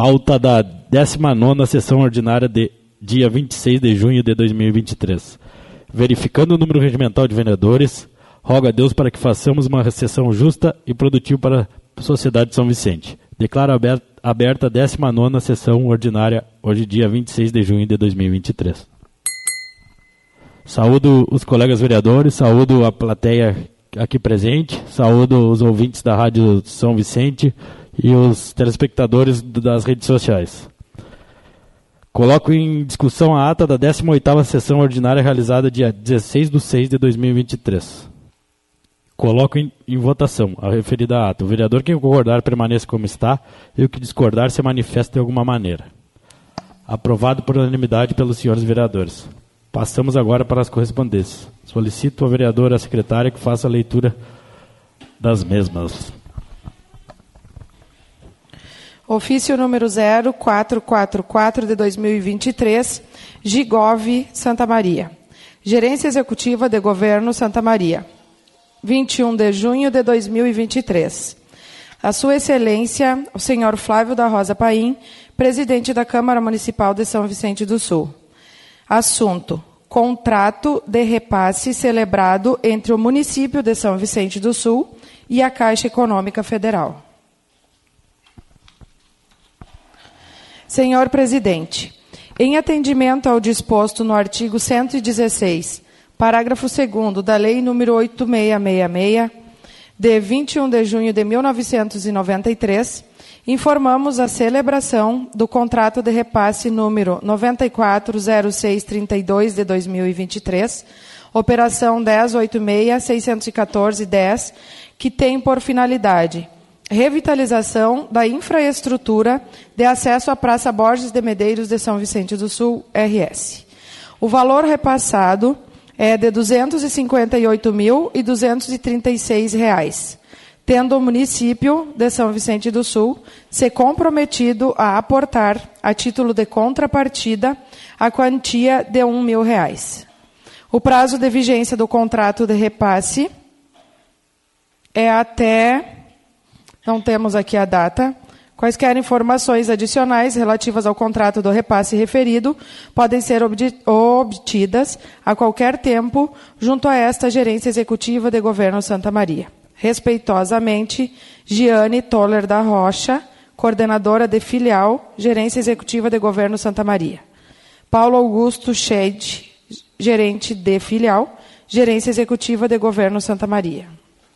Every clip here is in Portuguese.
Pauta da 19ª sessão ordinária de dia 26 de junho de 2023. Verificando o número regimental de vereadores, rogo a Deus para que façamos uma sessão justa e produtiva para a sociedade de São Vicente. Declaro aberta a 19ª sessão ordinária, hoje dia 26 de junho de 2023. Saúdo os colegas vereadores, saúdo a plateia aqui presente, saúdo os ouvintes da Rádio São Vicente e os telespectadores das redes sociais. Coloco em discussão a ata da 18ª sessão ordinária realizada dia 16/6/2023. Coloco em votação a referida ata. O vereador que concordar permaneça como está e o que discordar se manifesta de alguma maneira. Aprovado por unanimidade pelos senhores vereadores. Passamos agora para as correspondências. Solicito a vereadora secretária que faça a leitura das mesmas. Ofício número 0444 de 2023, Gigov, Santa Maria. Gerência Executiva de Governo, Santa Maria. 21 de junho de 2023. A Sua Excelência, o senhor Flávio da Rosa Paim, presidente da Câmara Municipal de São Vicente do Sul. Assunto: contrato de repasse celebrado entre o município de São Vicente do Sul e a Caixa Econômica Federal. Senhor Presidente, em atendimento ao disposto no artigo 116, parágrafo 2º da Lei nº 8666, de 21 de junho de 1993, informamos a celebração do contrato de repasse número 940632 de 2023, operação 1086-614-10, que tem por finalidade revitalização da infraestrutura de acesso à Praça Borges de Medeiros de São Vicente do Sul, RS. O valor repassado é de R$ 258.236, tendo o município de São Vicente do Sul se comprometido a aportar, a título de contrapartida, a quantia de R$ 1.000. O prazo de vigência do contrato de repasse é até... Não temos aqui a data. Quaisquer informações adicionais relativas ao contrato do repasse referido podem ser obtidas a qualquer tempo junto a esta Gerência Executiva de Governo Santa Maria. Respeitosamente, Giane Toller da Rocha, coordenadora de filial, Gerência Executiva de Governo Santa Maria. Paulo Augusto Scheid, gerente de filial, Gerência Executiva de Governo Santa Maria.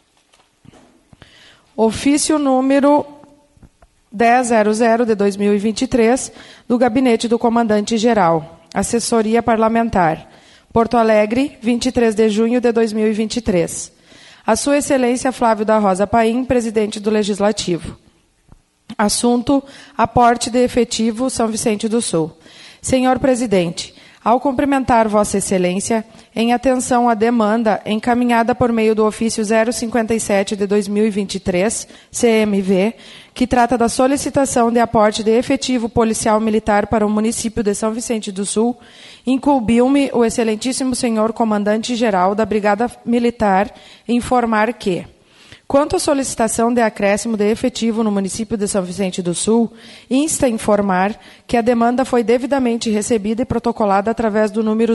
Ofício número 1000 de 2023, do Gabinete do Comandante-Geral, Assessoria Parlamentar, Porto Alegre, 23 de junho de 2023. A Sua Excelência Flávio da Rosa Paim, presidente do Legislativo. Assunto: aporte de efetivo São Vicente do Sul. Senhor Presidente, ao cumprimentar Vossa Excelência, em atenção à demanda encaminhada por meio do ofício 057 de 2023, CMV, que trata da solicitação de aporte de efetivo policial militar para o município de São Vicente do Sul, incumbiu-me o excelentíssimo senhor comandante-geral da Brigada Militar informar que, quanto à solicitação de acréscimo de efetivo no município de São Vicente do Sul, insta a informar que a demanda foi devidamente recebida e protocolada através do número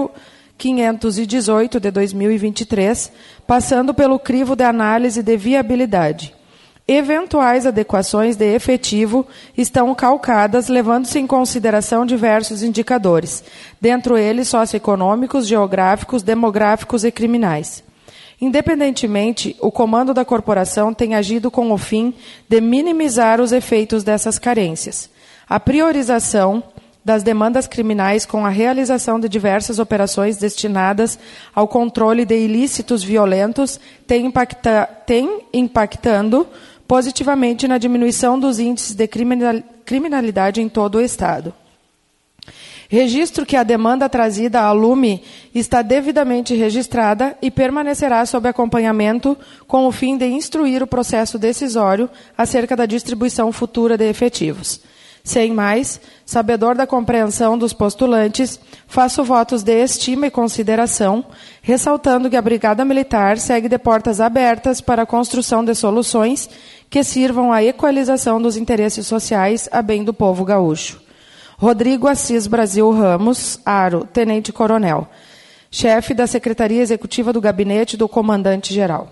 0518 de 2023, passando pelo crivo de análise de viabilidade. Eventuais adequações de efetivo estão calcadas, levando-se em consideração diversos indicadores, dentre eles socioeconômicos, geográficos, demográficos e criminais. Independentemente, o comando da corporação tem agido com o fim de minimizar os efeitos dessas carências. A priorização das demandas criminais com a realização de diversas operações destinadas ao controle de ilícitos violentos tem impactando positivamente na diminuição dos índices de criminalidade em todo o Estado. Registro que a demanda trazida à lume está devidamente registrada e permanecerá sob acompanhamento com o fim de instruir o processo decisório acerca da distribuição futura de efetivos. Sem mais, sabedor da compreensão dos postulantes, faço votos de estima e consideração, ressaltando que a Brigada Militar segue de portas abertas para a construção de soluções que sirvam à equalização dos interesses sociais a bem do povo gaúcho. Rodrigo Assis Brasil Ramos, Aro, Tenente-Coronel, chefe da Secretaria Executiva do Gabinete do Comandante-Geral.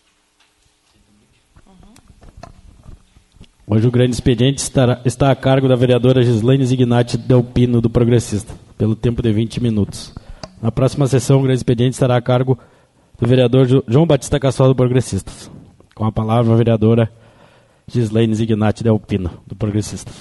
Hoje o grande expediente está a cargo da vereadora Gislaine Zignatti Delpino, do Progressista, pelo tempo de 20 minutos. Na próxima sessão, o grande expediente estará a cargo do vereador João Batista Cassol, do Progressistas. Com a palavra, a vereadora Gislaine Zignatti Delpino, do Progressistas.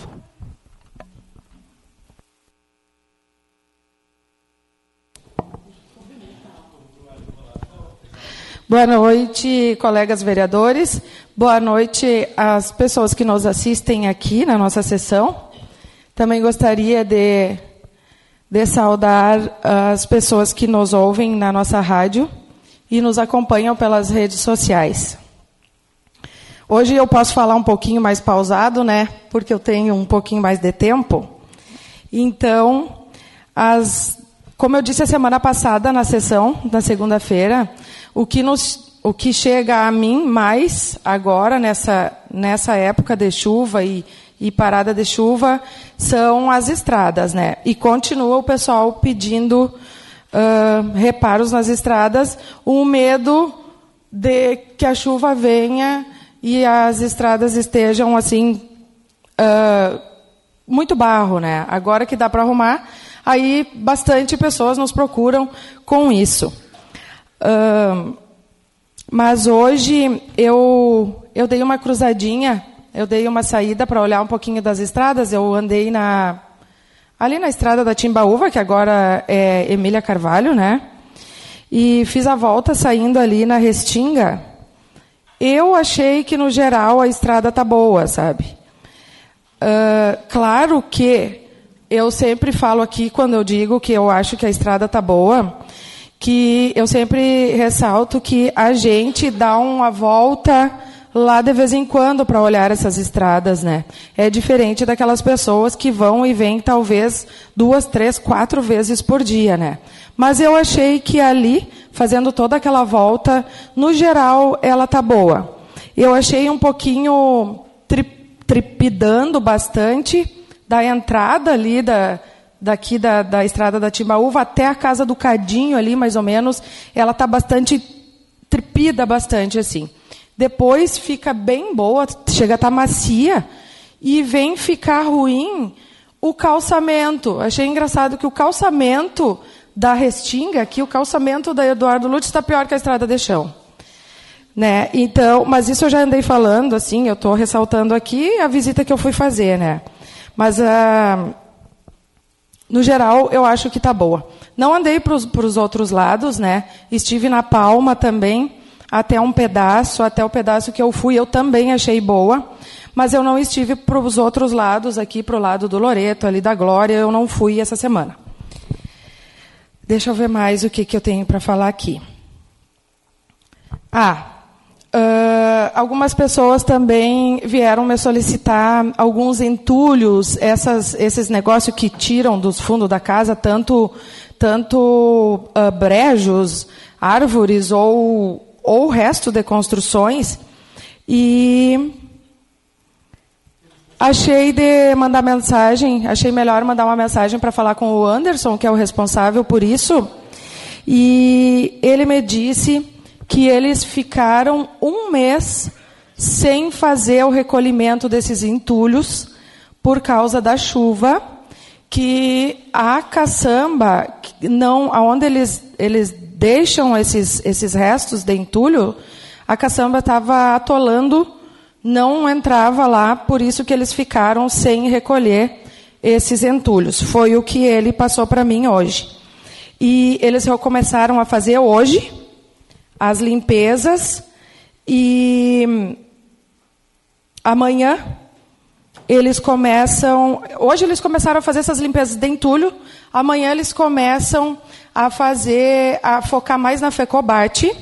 Boa noite, colegas vereadores. Boa noite às pessoas que nos assistem aqui na nossa sessão. Também gostaria de saudar as pessoas que nos ouvem na nossa rádio e nos acompanham pelas redes sociais. Hoje eu posso falar um pouquinho mais pausado, né? Porque eu tenho um pouquinho mais de tempo. Então, como eu disse a semana passada na sessão, na segunda-feira, o que chega a mim mais agora, nessa época de chuva e parada de chuva, são as estradas, né? E continua o pessoal pedindo reparos nas estradas, o medo de que a chuva venha e as estradas estejam assim, muito barro, né? Agora que dá para arrumar, aí bastante pessoas nos procuram com isso. Mas hoje eu dei uma cruzadinha, eu dei uma saída para olhar um pouquinho das estradas. Eu andei ali na estrada da Timbaúva, que agora é Emília Carvalho, né? E fiz a volta saindo ali na Restinga. Eu achei que, no geral, a estrada tá boa, sabe? Claro que eu sempre falo aqui, quando eu digo que eu acho que a estrada tá boa, que eu sempre ressalto que a gente dá uma volta lá de vez em quando para olhar essas estradas, né? É diferente daquelas pessoas que vão e vêm talvez 2, 3, 4 vezes por dia, né? Mas eu achei que ali, fazendo toda aquela volta, no geral, ela tá boa. Eu achei um pouquinho trepidando bastante da entrada ali daqui da estrada da Timbaúva até a casa do Cadinho ali, mais ou menos, ela está bastante trepida, bastante assim. Depois fica bem boa, chega a estar macia, e vem ficar ruim o calçamento. Achei engraçado que o calçamento da Restinga, aqui o calçamento da Eduardo Lutz está pior que a estrada de chão. Né? Então, mas isso eu já andei falando, assim, eu estou ressaltando aqui a visita que eu fui fazer, né? Mas no geral, eu acho que está boa. Não andei para os outros lados, né? Estive na Palma também, até o pedaço que eu fui, eu também achei boa, mas eu não estive para os outros lados, aqui para o lado do Loreto, ali da Glória, eu não fui essa semana. Deixa eu ver mais o que eu tenho para falar aqui. Algumas pessoas também vieram me solicitar alguns entulhos, esses negócios que tiram dos fundos da casa, tanto brejos, árvores ou o resto de construções. E achei melhor mandar uma mensagem para falar com o Anderson, que é o responsável por isso. E ele me disse que eles ficaram 1 mês sem fazer o recolhimento desses entulhos por causa da chuva, que a caçamba, onde eles deixam esses restos de entulho, a caçamba estava atolando, não entrava lá, por isso que eles ficaram sem recolher esses entulhos. Foi o que ele passou para mim hoje. E eles começaram a fazer hoje as limpezas, e amanhã hoje eles começaram a fazer essas limpezas de entulho, amanhã eles começam a focar mais na FECOBAT,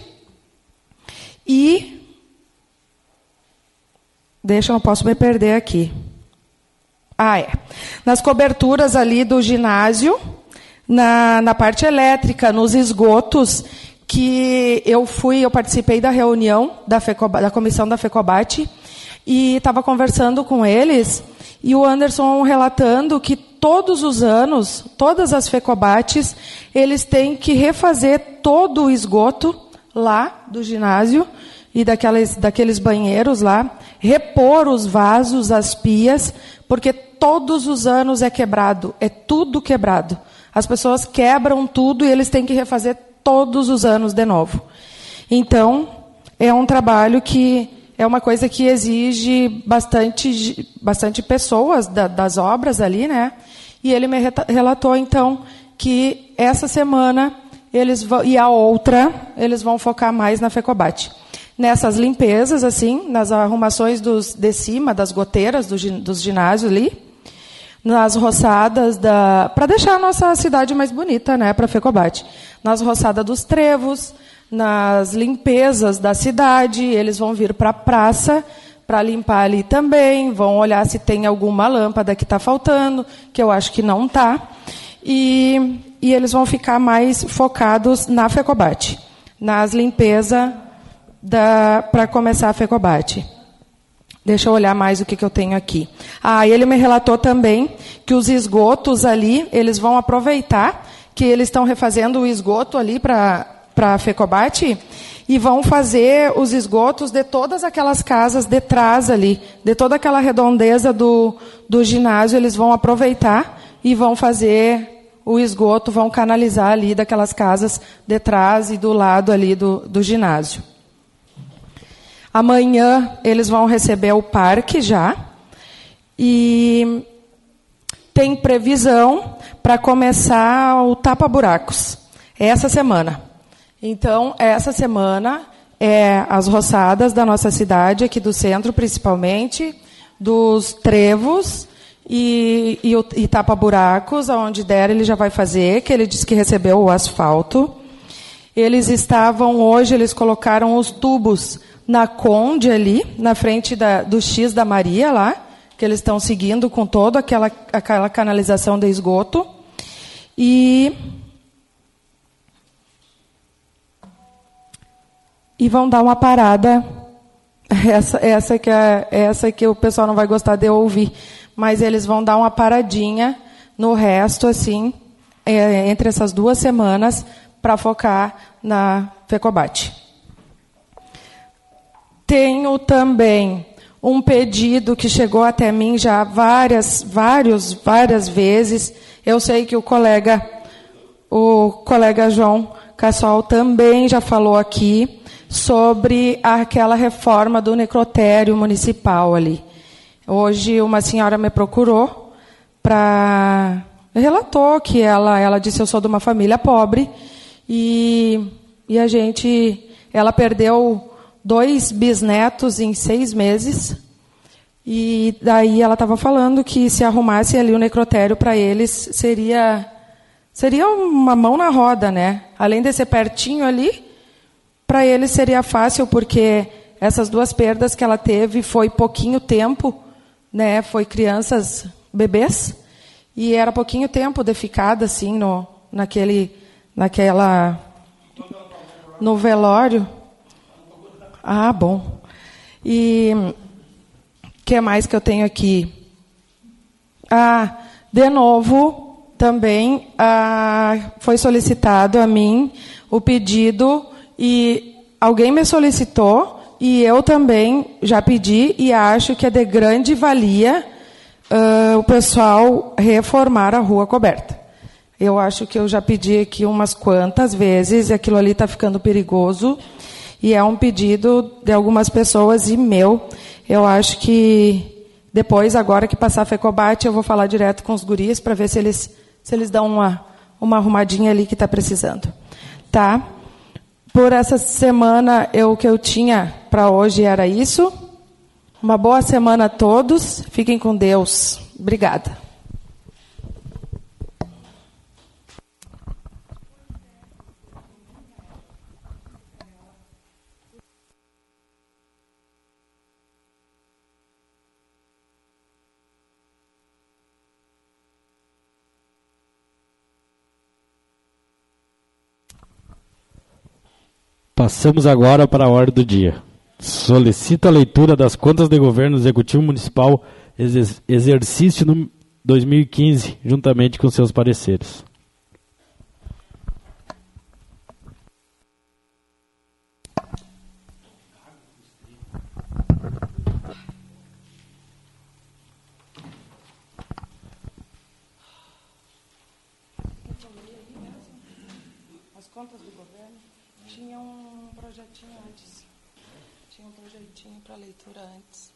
e eu não posso me perder aqui. Nas coberturas ali do ginásio, na parte elétrica, nos esgotos, que eu participei da reunião da comissão da FECOBAT e estava conversando com eles, e o Anderson relatando que todos os anos, todas as FECOBATs, eles têm que refazer todo o esgoto lá do ginásio e daqueles banheiros lá, repor os vasos, as pias, porque todos os anos é quebrado, é tudo quebrado. As pessoas quebram tudo e eles têm que refazer todos os anos de novo. Então, é um trabalho que é uma coisa que exige bastante pessoas das obras ali, né? E ele me relatou, então, que essa semana e a outra, eles vão focar mais na FECOBAT. Nessas limpezas, assim, nas arrumações de cima, das goteiras dos ginásios ali, nas roçadas para deixar a nossa cidade mais bonita, né, para a FECOBAT. Nas roçadas dos trevos, nas limpezas da cidade, eles vão vir para a praça para limpar ali também, vão olhar se tem alguma lâmpada que está faltando, que eu acho que não está, e eles vão ficar mais focados na FECOBAT, nas limpezas para começar a FECOBAT. Deixa eu olhar mais o que eu tenho aqui. Ele me relatou também que os esgotos ali, eles vão aproveitar que eles estão refazendo o esgoto ali para a FECOBAT e vão fazer os esgotos de todas aquelas casas de trás ali, de toda aquela redondeza do ginásio, eles vão aproveitar e vão fazer o esgoto, vão canalizar ali daquelas casas de trás e do lado ali do ginásio. Amanhã eles vão receber o parque já e tem previsão para começar o tapa-buracos essa semana. Então, essa semana é as roçadas da nossa cidade, aqui do centro principalmente, dos trevos e tapa-buracos, aonde der ele já vai fazer, que ele disse que recebeu o asfalto. Hoje eles colocaram os tubos na Conde ali, na frente do X da Maria lá, que eles estão seguindo com toda aquela canalização de esgoto. E vão dar uma parada, essa que o pessoal não vai gostar de ouvir, mas eles vão dar uma paradinha no resto, assim, entre essas 2 semanas, para focar na FECOBAT. Tenho também um pedido que chegou até mim já várias vezes. Eu sei que o colega João Cassol também já falou aqui sobre aquela reforma do necrotério municipal ali. Hoje uma senhora me procurou relatou que ela disse: eu sou de uma família pobre e ela perdeu 2 bisnetos em 6 meses, e daí ela estava falando que se arrumasse ali o necrotério para eles seria uma mão na roda, né? Além de ser pertinho ali, para eles seria fácil, porque essas 2 perdas que ela teve foi pouquinho tempo, né? Foi crianças, bebês, e era pouquinho tempo de ficada assim no velório. Bom. E o que mais que eu tenho aqui? De novo, também foi solicitado a mim o pedido, e alguém me solicitou, e eu também já pedi, e acho que é de grande valia o pessoal reformar a rua coberta. Eu acho que eu já pedi aqui umas quantas vezes, e aquilo ali está ficando perigoso. E é um pedido de algumas pessoas e meu. Eu acho que depois, agora que passar a FECOBAT, eu vou falar direto com os guris para ver se eles dão uma arrumadinha ali que está precisando. Tá? Por essa semana, o que eu tinha para hoje era isso. Uma boa semana a todos. Fiquem com Deus. Obrigada. Passamos agora para a ordem do dia. Solicito a leitura das contas de governo do Executivo Municipal, exercício 2015, juntamente com seus pareceres. As contas do governo tinham um projetinho antes. Tinha um projetinho para leitura antes.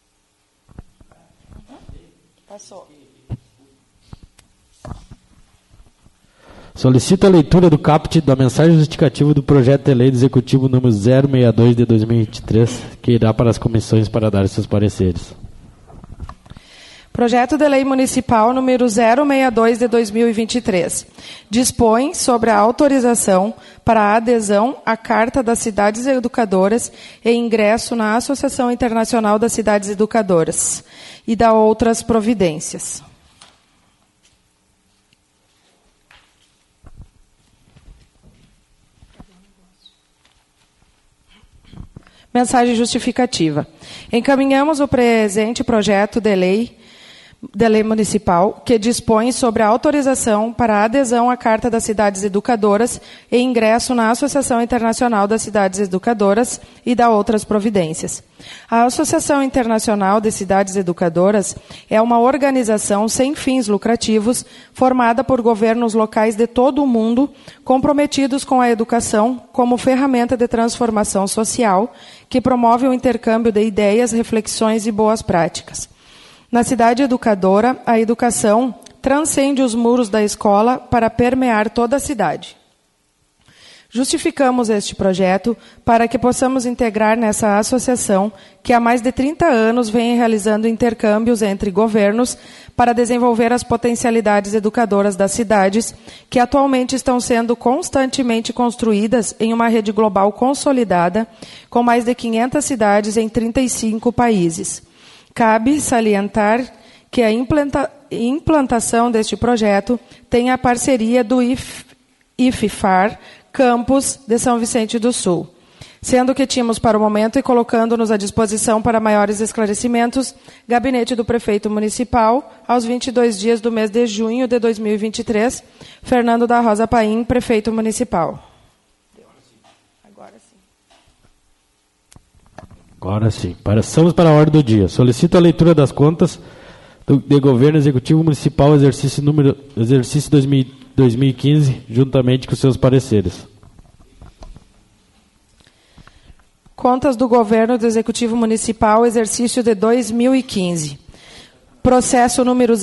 Passou. Solicito a leitura do caput da mensagem justificativa do projeto de lei do Executivo número 062 de 2023, que irá para as comissões para dar seus pareceres. Projeto de Lei Municipal número 062 de 2023. Dispõe sobre a autorização para a adesão à Carta das Cidades Educadoras e ingresso na Associação Internacional das Cidades Educadoras e da outras providências. Mensagem justificativa. Encaminhamos o presente projeto de lei municipal, que dispõe sobre a autorização para a adesão à Carta das Cidades Educadoras e ingresso na Associação Internacional das Cidades Educadoras e da outras providências. A Associação Internacional de Cidades Educadoras é uma organização sem fins lucrativos, formada por governos locais de todo o mundo, comprometidos com a educação como ferramenta de transformação social, que promove o intercâmbio de ideias, reflexões e boas práticas. Na cidade educadora, a educação transcende os muros da escola para permear toda a cidade. Justificamos este projeto para que possamos integrar nessa associação que há mais de 30 anos vem realizando intercâmbios entre governos para desenvolver as potencialidades educadoras das cidades, que atualmente estão sendo constantemente construídas em uma rede global consolidada, com mais de 500 cidades em 35 países. Cabe salientar que a implantação deste projeto tem a parceria do IFFAR, campus de São Vicente do Sul. Sendo que tínhamos para o momento e colocando-nos à disposição para maiores esclarecimentos, Gabinete do Prefeito Municipal, aos 22 dias do mês de junho de 2023, Fernando da Rosa Paim, Prefeito Municipal. Agora sim. Passamos para a ordem do dia. Solicito a leitura das contas de governo executivo municipal, exercício 2015, juntamente com seus pareceres. Contas do governo do Executivo Municipal, exercício de 2015. Processo número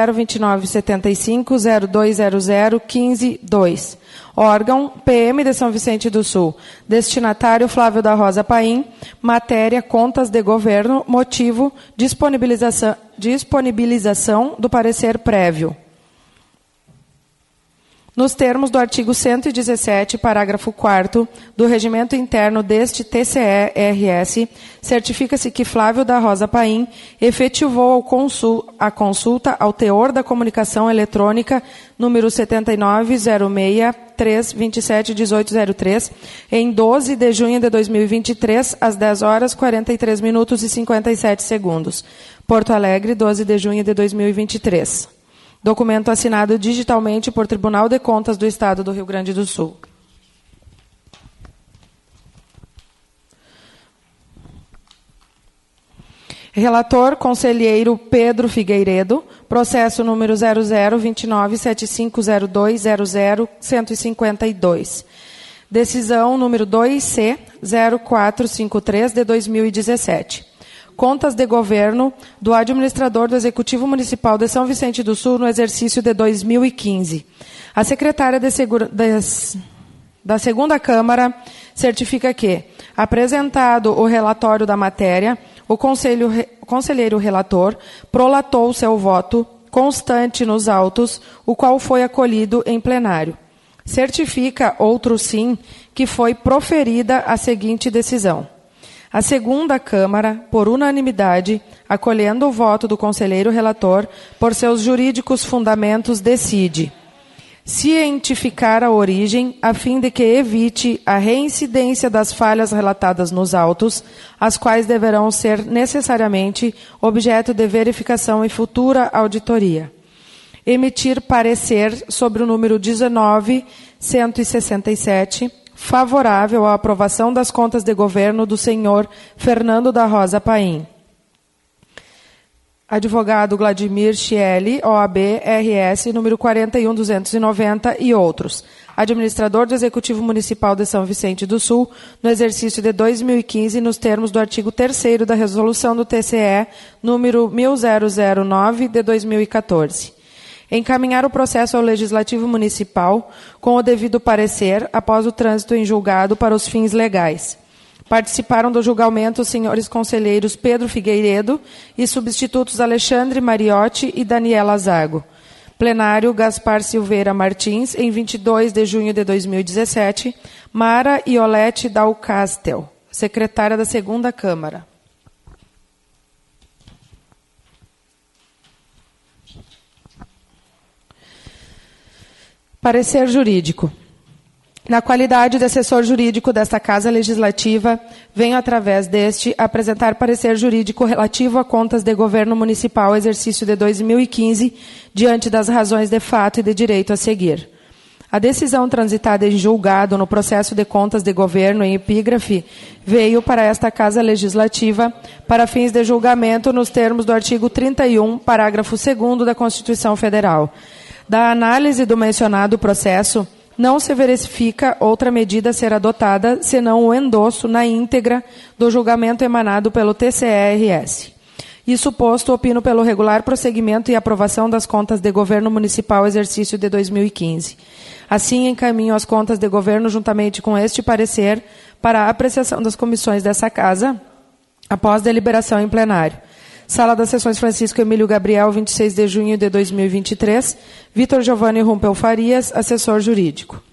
002975-0200-15-2. Órgão PM de São Vicente do Sul. Destinatário Flávio da Rosa Paim. Matéria Contas de Governo. Motivo disponibilização do parecer prévio. Nos termos do artigo 117, parágrafo 4º do Regimento Interno deste TCE-RS, certifica-se que Flávio da Rosa Paim efetivou a consulta ao teor da comunicação eletrônica número 7906-327-1803, em 12 de junho de 2023, às 10 horas, 43 minutos e 57 segundos. Porto Alegre, 12 de junho de 2023. Documento assinado digitalmente por Tribunal de Contas do Estado do Rio Grande do Sul. Relator, conselheiro Pedro Figueiredo, processo número 0029750200-152. Decisão número 2C-0453 de 2017. Contas de governo do administrador do Executivo Municipal de São Vicente do Sul no exercício de 2015. A secretária da segunda Câmara certifica que, apresentado o relatório da matéria, o conselheiro relator prolatou seu voto constante nos autos, o qual foi acolhido em plenário. Certifica, outro sim, que foi proferida a seguinte decisão. A segunda Câmara, por unanimidade, acolhendo o voto do conselheiro relator, por seus jurídicos fundamentos, decide: cientificar a origem, a fim de que evite a reincidência das falhas relatadas nos autos, as quais deverão ser necessariamente objeto de verificação e futura auditoria. Emitir parecer sobre o número 19.167, favorável à aprovação das contas de governo do senhor Fernando da Rosa Paim. Advogado Vladimir Chieli, OAB, RS, número 41.290 e outros. Administrador do Executivo Municipal de São Vicente do Sul, no exercício de 2015, nos termos do artigo 3º da Resolução do TCE, número 1009, de 2014. Encaminhar o processo ao Legislativo Municipal com o devido parecer após o trânsito em julgado para os fins legais. Participaram do julgamento os senhores conselheiros Pedro Figueiredo e substitutos Alexandre Mariotti e Daniela Zago. Plenário Gaspar Silveira Martins, em 22 de junho de 2017. Mara Iolete Dalcastel, secretária da 2ª Câmara. Parecer jurídico. Na qualidade de assessor jurídico desta Casa Legislativa, venho, através deste, apresentar parecer jurídico relativo a contas de governo municipal exercício de 2015, diante das razões de fato e de direito a seguir. A decisão transitada em julgado no processo de contas de governo em epígrafe veio para esta Casa Legislativa para fins de julgamento nos termos do artigo 31, parágrafo 2º da Constituição Federal. Da análise do mencionado processo, não se verifica outra medida a ser adotada, senão o endosso na íntegra do julgamento emanado pelo TCE-RS. Isso posto, opino pelo regular prosseguimento e aprovação das contas de governo municipal exercício de 2015. Assim, encaminho as contas de governo juntamente com este parecer para a apreciação das comissões dessa Casa, após deliberação em plenário. Sala das Sessões Francisco Emílio Gabriel, 26 de junho de 2023. Vitor Giovanni Rumpel Farias, assessor jurídico.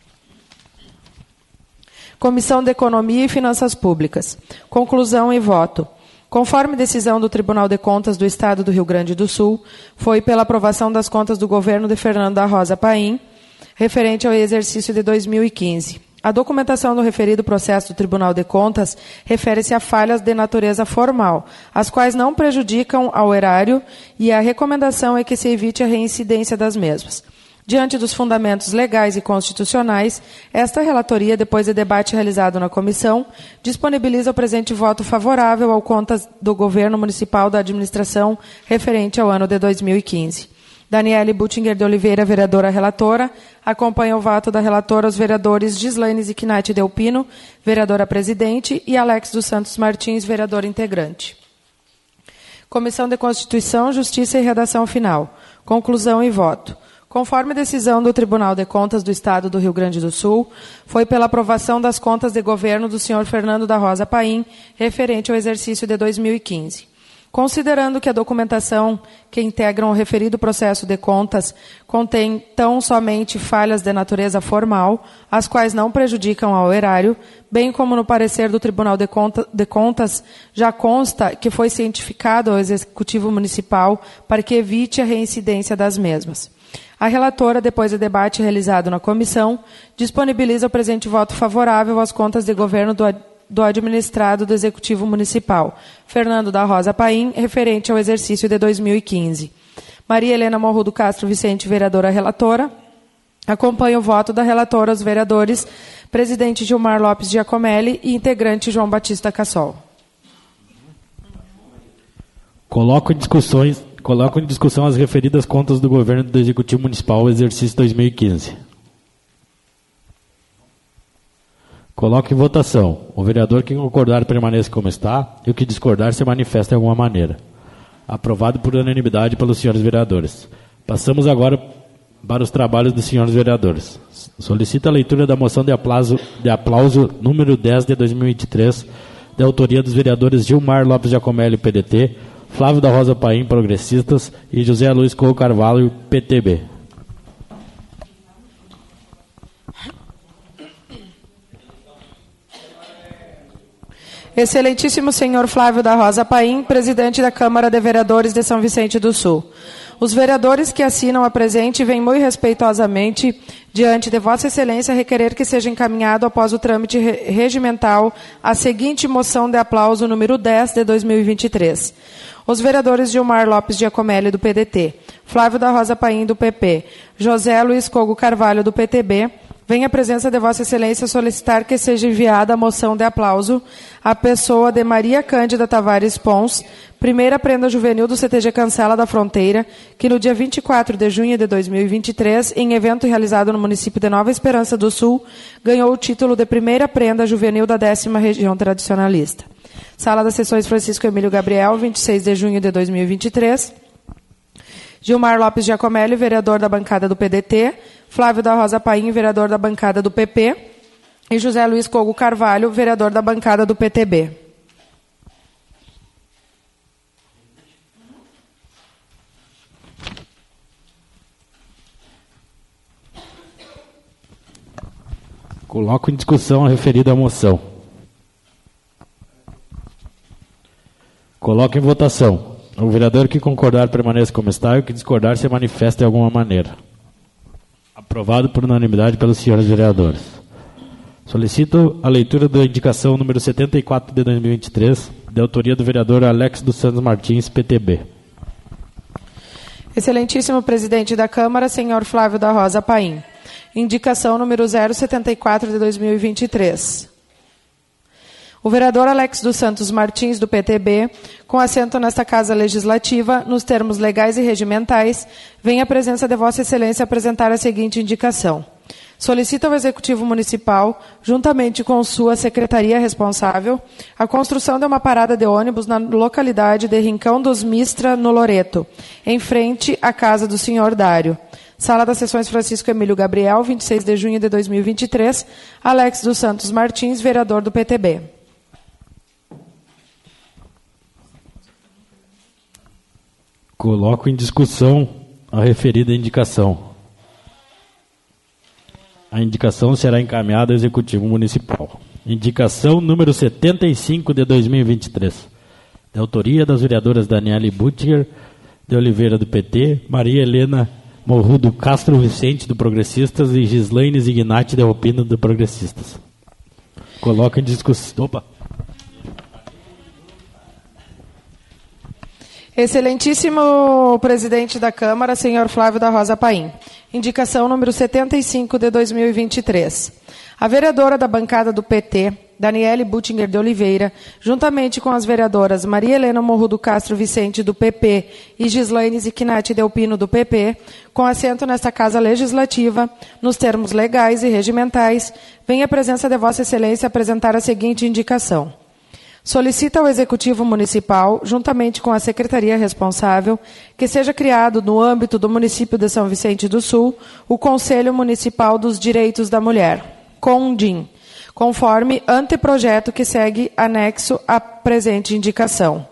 Comissão de Economia e Finanças Públicas. Conclusão e voto. Conforme decisão do Tribunal de Contas do Estado do Rio Grande do Sul, foi pela aprovação das contas do governo de Fernando da Rosa Paim, referente ao exercício de 2015. A documentação do referido processo do Tribunal de Contas refere-se a falhas de natureza formal, as quais não prejudicam ao erário, e a recomendação é que se evite a reincidência das mesmas. Diante dos fundamentos legais e constitucionais, esta relatoria, depois de debate realizado na comissão, disponibiliza o presente voto favorável ao contas do Governo Municipal da Administração referente ao ano de 2015. Daniele Buttinger de Oliveira, vereadora relatora. Acompanha o voto da relatora os vereadores Gislaine Zichinati Delpino, vereadora presidente, e Alex dos Santos Martins, vereador integrante. Comissão de Constituição, Justiça e Redação Final. Conclusão e voto. Conforme decisão do Tribunal de Contas do Estado do Rio Grande do Sul, foi pela aprovação das contas de governo do senhor Fernando da Rosa Paim, referente ao exercício de 2015. Considerando que a documentação que integram o referido processo de contas contém tão somente falhas de natureza formal, as quais não prejudicam ao erário, bem como no parecer do Tribunal de Contas já consta que foi cientificado ao Executivo Municipal para que evite a reincidência das mesmas. A relatora, depois do debate realizado na comissão, disponibiliza o presente voto favorável às contas de governo do administrado do Executivo Municipal, Fernando da Rosa Paim, referente ao exercício de 2015. Maria Helena Morrudo Castro Vicente, vereadora relatora. Acompanha o voto da relatora os vereadores presidente Gilmar Lopes Giacomelli e integrante João Batista Cassol. Coloco em discussão as referidas contas do governo do Executivo Municipal, exercício 2015. Coloco em votação. O vereador que concordar permaneça como está e o que discordar se manifesta de alguma maneira. Aprovado por unanimidade pelos senhores vereadores. Passamos agora para os trabalhos dos senhores vereadores. Solicito a leitura da moção de aplauso número 10 de 2023, de autoria dos vereadores Gilmar Lopes Giacomelli, PDT, Flávio da Rosa Paim, Progressistas, e José Luiz Couto Carvalho, PTB. Excelentíssimo senhor Flávio da Rosa Paim, presidente da Câmara de Vereadores de São Vicente do Sul. os vereadores que assinam a presente vêm muito respeitosamente diante de Vossa Excelência requerer que seja encaminhado após o trâmite regimental a seguinte moção de aplauso número 10 de 2023. Os vereadores Gilmar Lopes Giacomelli, do PDT, Flávio da Rosa Paim, do PP, José Luiz Cogo Carvalho, do PTB, vem à presença de Vossa Excelência solicitar que seja enviada a moção de aplauso à pessoa de Maria Cândida Tavares Pons, primeira prenda juvenil do CTG Cancela da Fronteira, que no dia 24 de junho de 2023, em evento realizado no município de Nova Esperança do Sul, ganhou o título de primeira prenda juvenil da 10ª Região Tradicionalista. Sala das Sessões Francisco Emílio Gabriel, 26 de junho de 2023. Gilmar Lopes Giacomelli, vereador da bancada do PDT, Flávio da Rosa Paim, vereador da bancada do PP, e José Luiz Cogo Carvalho, vereador da bancada do PTB. Coloco em discussão a referida moção. Coloco em votação. O vereador que concordar permaneça como está e o que discordar se manifesta de alguma maneira. Aprovado por unanimidade pelos senhores vereadores. Solicito a leitura da indicação número 74 de 2023, de autoria do vereador Alex dos Santos Martins, PTB. Excelentíssimo presidente da Câmara, senhor Flávio da Rosa Paim. Indicação número 074 de 2023. O vereador Alex dos Santos Martins, do PTB, com assento nesta Casa Legislativa, nos termos legais e regimentais, vem à presença de Vossa Excelência apresentar a seguinte indicação. Solicita ao Executivo Municipal, juntamente com sua secretaria responsável, a construção de uma parada de ônibus na localidade de Rincão dos Mistra, no Loreto, em frente à casa do senhor Dário. Sala das Sessões Francisco Emílio Gabriel, 26 de junho de 2023, Alex dos Santos Martins, vereador do PTB. Coloco em discussão a referida indicação. A indicação será encaminhada ao Executivo Municipal. Indicação número 75 de 2023. De autoria das vereadoras Daniele Buttiger de Oliveira, do PT, Maria Helena Morrudo Castro Vicente, do Progressistas, e Gislaine Zignati de Alpino, do Progressistas. Coloco em discussão. Opa! Excelentíssimo presidente da Câmara, senhor Flávio da Rosa Paim. Indicação número 75 de 2023. A vereadora da bancada do PT, Daniele Buttinger de Oliveira, juntamente com as vereadoras Maria Helena Morrudo Castro Vicente, do PP, e Gislaine Zignati de Alpino, do PP, com assento nesta Casa Legislativa, nos termos legais e regimentais, vem à presença de Vossa Excelência apresentar a seguinte indicação. Solicita ao Executivo Municipal, juntamente com a Secretaria responsável, que seja criado, no âmbito do município de São Vicente do Sul, o Conselho Municipal dos Direitos da Mulher, CONDIM, conforme anteprojeto que segue anexo à presente indicação.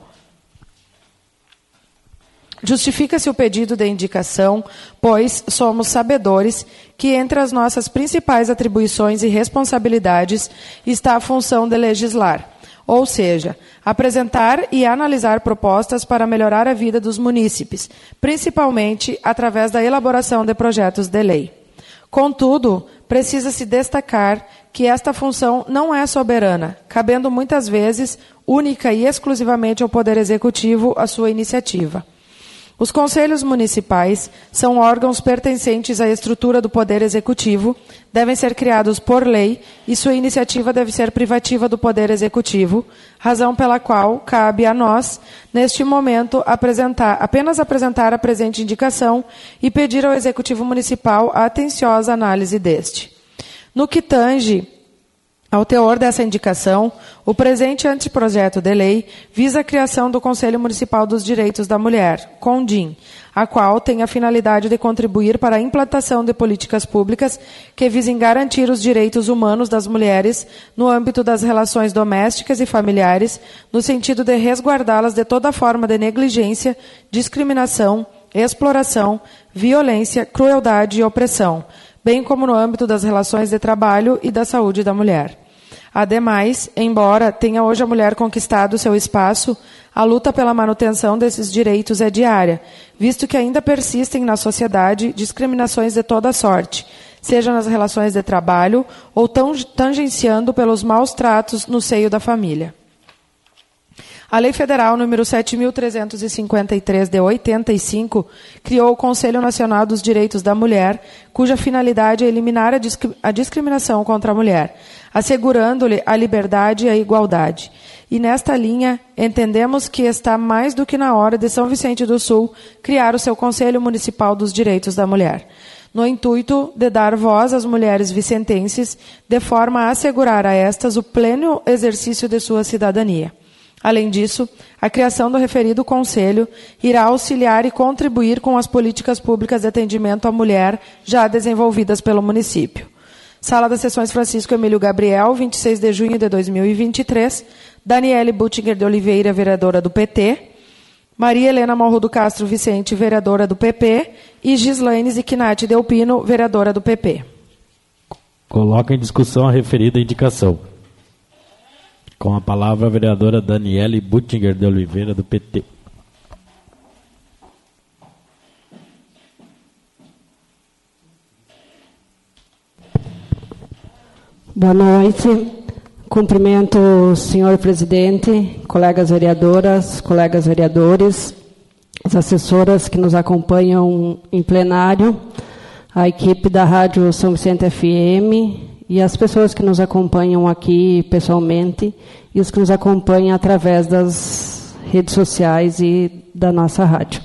Justifica-se o pedido de indicação, pois somos sabedores que entre as nossas principais atribuições e responsabilidades está a função de legislar, ou seja, apresentar e analisar propostas para melhorar a vida dos munícipes, principalmente através da elaboração de projetos de lei. Contudo, precisa-se destacar que esta função não é soberana, cabendo muitas vezes única e exclusivamente ao Poder Executivo a sua iniciativa. Os conselhos municipais são órgãos pertencentes à estrutura do Poder Executivo, devem ser criados por lei e sua iniciativa deve ser privativa do Poder Executivo, razão pela qual cabe a nós, neste momento, apenas apresentar a presente indicação e pedir ao Executivo Municipal a atenciosa análise deste. No que tange ao teor dessa indicação, o presente anteprojeto de lei visa a criação do Conselho Municipal dos Direitos da Mulher, CONDIM, a qual tem a finalidade de contribuir para a implantação de políticas públicas que visem garantir os direitos humanos das mulheres no âmbito das relações domésticas e familiares, no sentido de resguardá-las de toda forma de negligência, discriminação, exploração, violência, crueldade e opressão, bem como no âmbito das relações de trabalho e da saúde da mulher. Ademais, embora tenha hoje a mulher conquistado seu espaço, a luta pela manutenção desses direitos é diária, visto que ainda persistem na sociedade discriminações de toda sorte, seja nas relações de trabalho ou tangenciando pelos maus tratos no seio da família. A Lei Federal número 7.353, de 85, criou o Conselho Nacional dos Direitos da Mulher, cuja finalidade é eliminar a discriminação contra a mulher, assegurando-lhe a liberdade e a igualdade. E nesta linha, entendemos que está mais do que na hora de São Vicente do Sul criar o seu Conselho Municipal dos Direitos da Mulher, no intuito de dar voz às mulheres vicentenses, de forma a assegurar a estas o pleno exercício de sua cidadania. Além disso, a criação do referido Conselho irá auxiliar e contribuir com as políticas públicas de atendimento à mulher já desenvolvidas pelo município. Sala das Sessões Francisco Emílio Gabriel, 26 de junho de 2023, Daniele Buttinger de Oliveira, vereadora do PT, Maria Helena Morrudo Castro Vicente, vereadora do PP, e Gislaine Zichinati Delpino, vereadora do PP. Coloca em discussão a referida indicação. Com a palavra a vereadora Daniele Buttinger de Oliveira, do PT. Boa noite. Cumprimento o senhor presidente, colegas vereadoras, colegas vereadores, as assessoras que nos acompanham em plenário, a equipe da Rádio São Vicente FM, e as pessoas que nos acompanham aqui pessoalmente e os que nos acompanham através das redes sociais e da nossa rádio.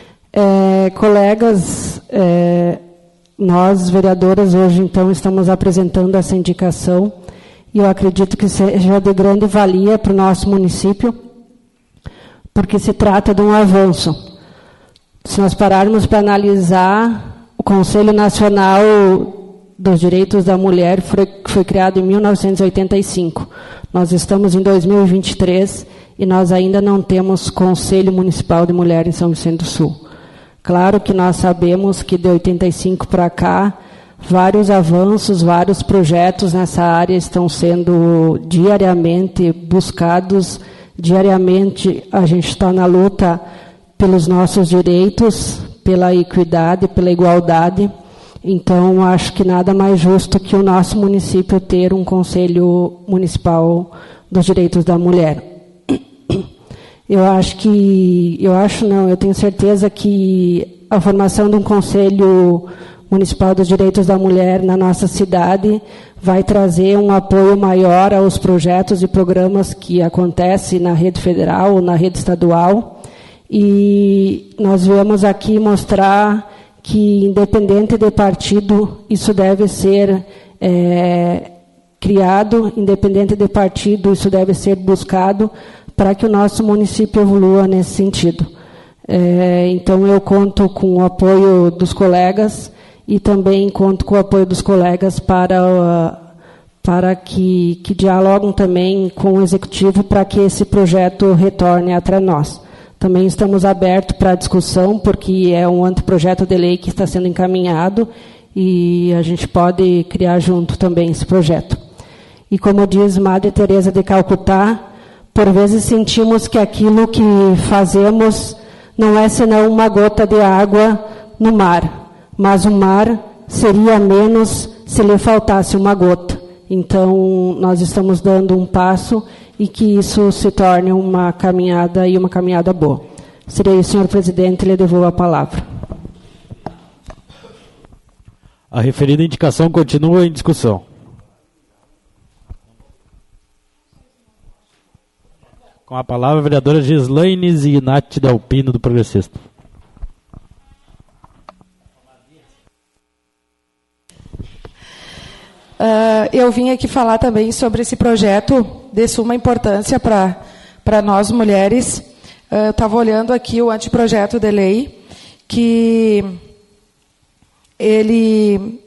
Colegas, nós, vereadoras, hoje, então, estamos apresentando essa indicação e eu acredito que seja de grande valia para o nosso município, porque se trata de um avanço. Se nós pararmos para analisar, o Conselho Nacional dos Direitos da Mulher foi criado em 1985. Nós estamos em 2023 e nós ainda não temos Conselho Municipal de Mulher em São Vicente do Sul. Claro que nós sabemos que de 85 para cá, vários avanços, vários projetos nessa área estão sendo diariamente buscados. Diariamente a gente está na luta pelos nossos direitos, pela equidade, pela igualdade. Então, acho que nada mais justo que o nosso município ter um Conselho Municipal dos Direitos da Mulher. Eu tenho certeza que a formação de um Conselho Municipal dos Direitos da Mulher na nossa cidade vai trazer um apoio maior aos projetos e programas que acontecem na rede federal ou na rede estadual. E nós viemos aqui mostrar que, independente de partido, isso deve ser criado, independente de partido, isso deve ser buscado para que o nosso município evolua nesse sentido. Então, eu conto com o apoio dos colegas e também conto com o apoio dos colegas para que dialogam também com o Executivo para que esse projeto retorne até nós. Também estamos abertos para a discussão, porque é um anteprojeto de lei que está sendo encaminhado e a gente pode criar junto também esse projeto. E como diz Madre Teresa de Calcutá, por vezes sentimos que aquilo que fazemos não é senão uma gota de água no mar, mas o mar seria menos se lhe faltasse uma gota. Então, nós estamos dando um passo e que isso se torne uma caminhada e uma caminhada boa. Seria isso, senhor presidente, lhe devolvo a palavra. A referida indicação continua em discussão. Com a palavra a vereadora Gislaine Zichinati Delpino, do Progressista. Eu vim aqui falar também sobre esse projeto de suma importância para nós mulheres. Eu estava olhando aqui o anteprojeto de lei, que ele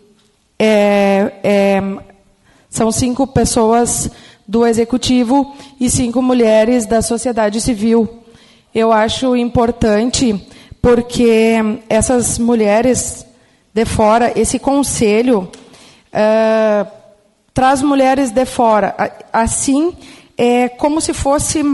são 5 pessoas do Executivo e 5 mulheres da sociedade civil. Eu acho importante porque essas mulheres de fora, esse conselho, traz mulheres de fora. Assim, é como se fosse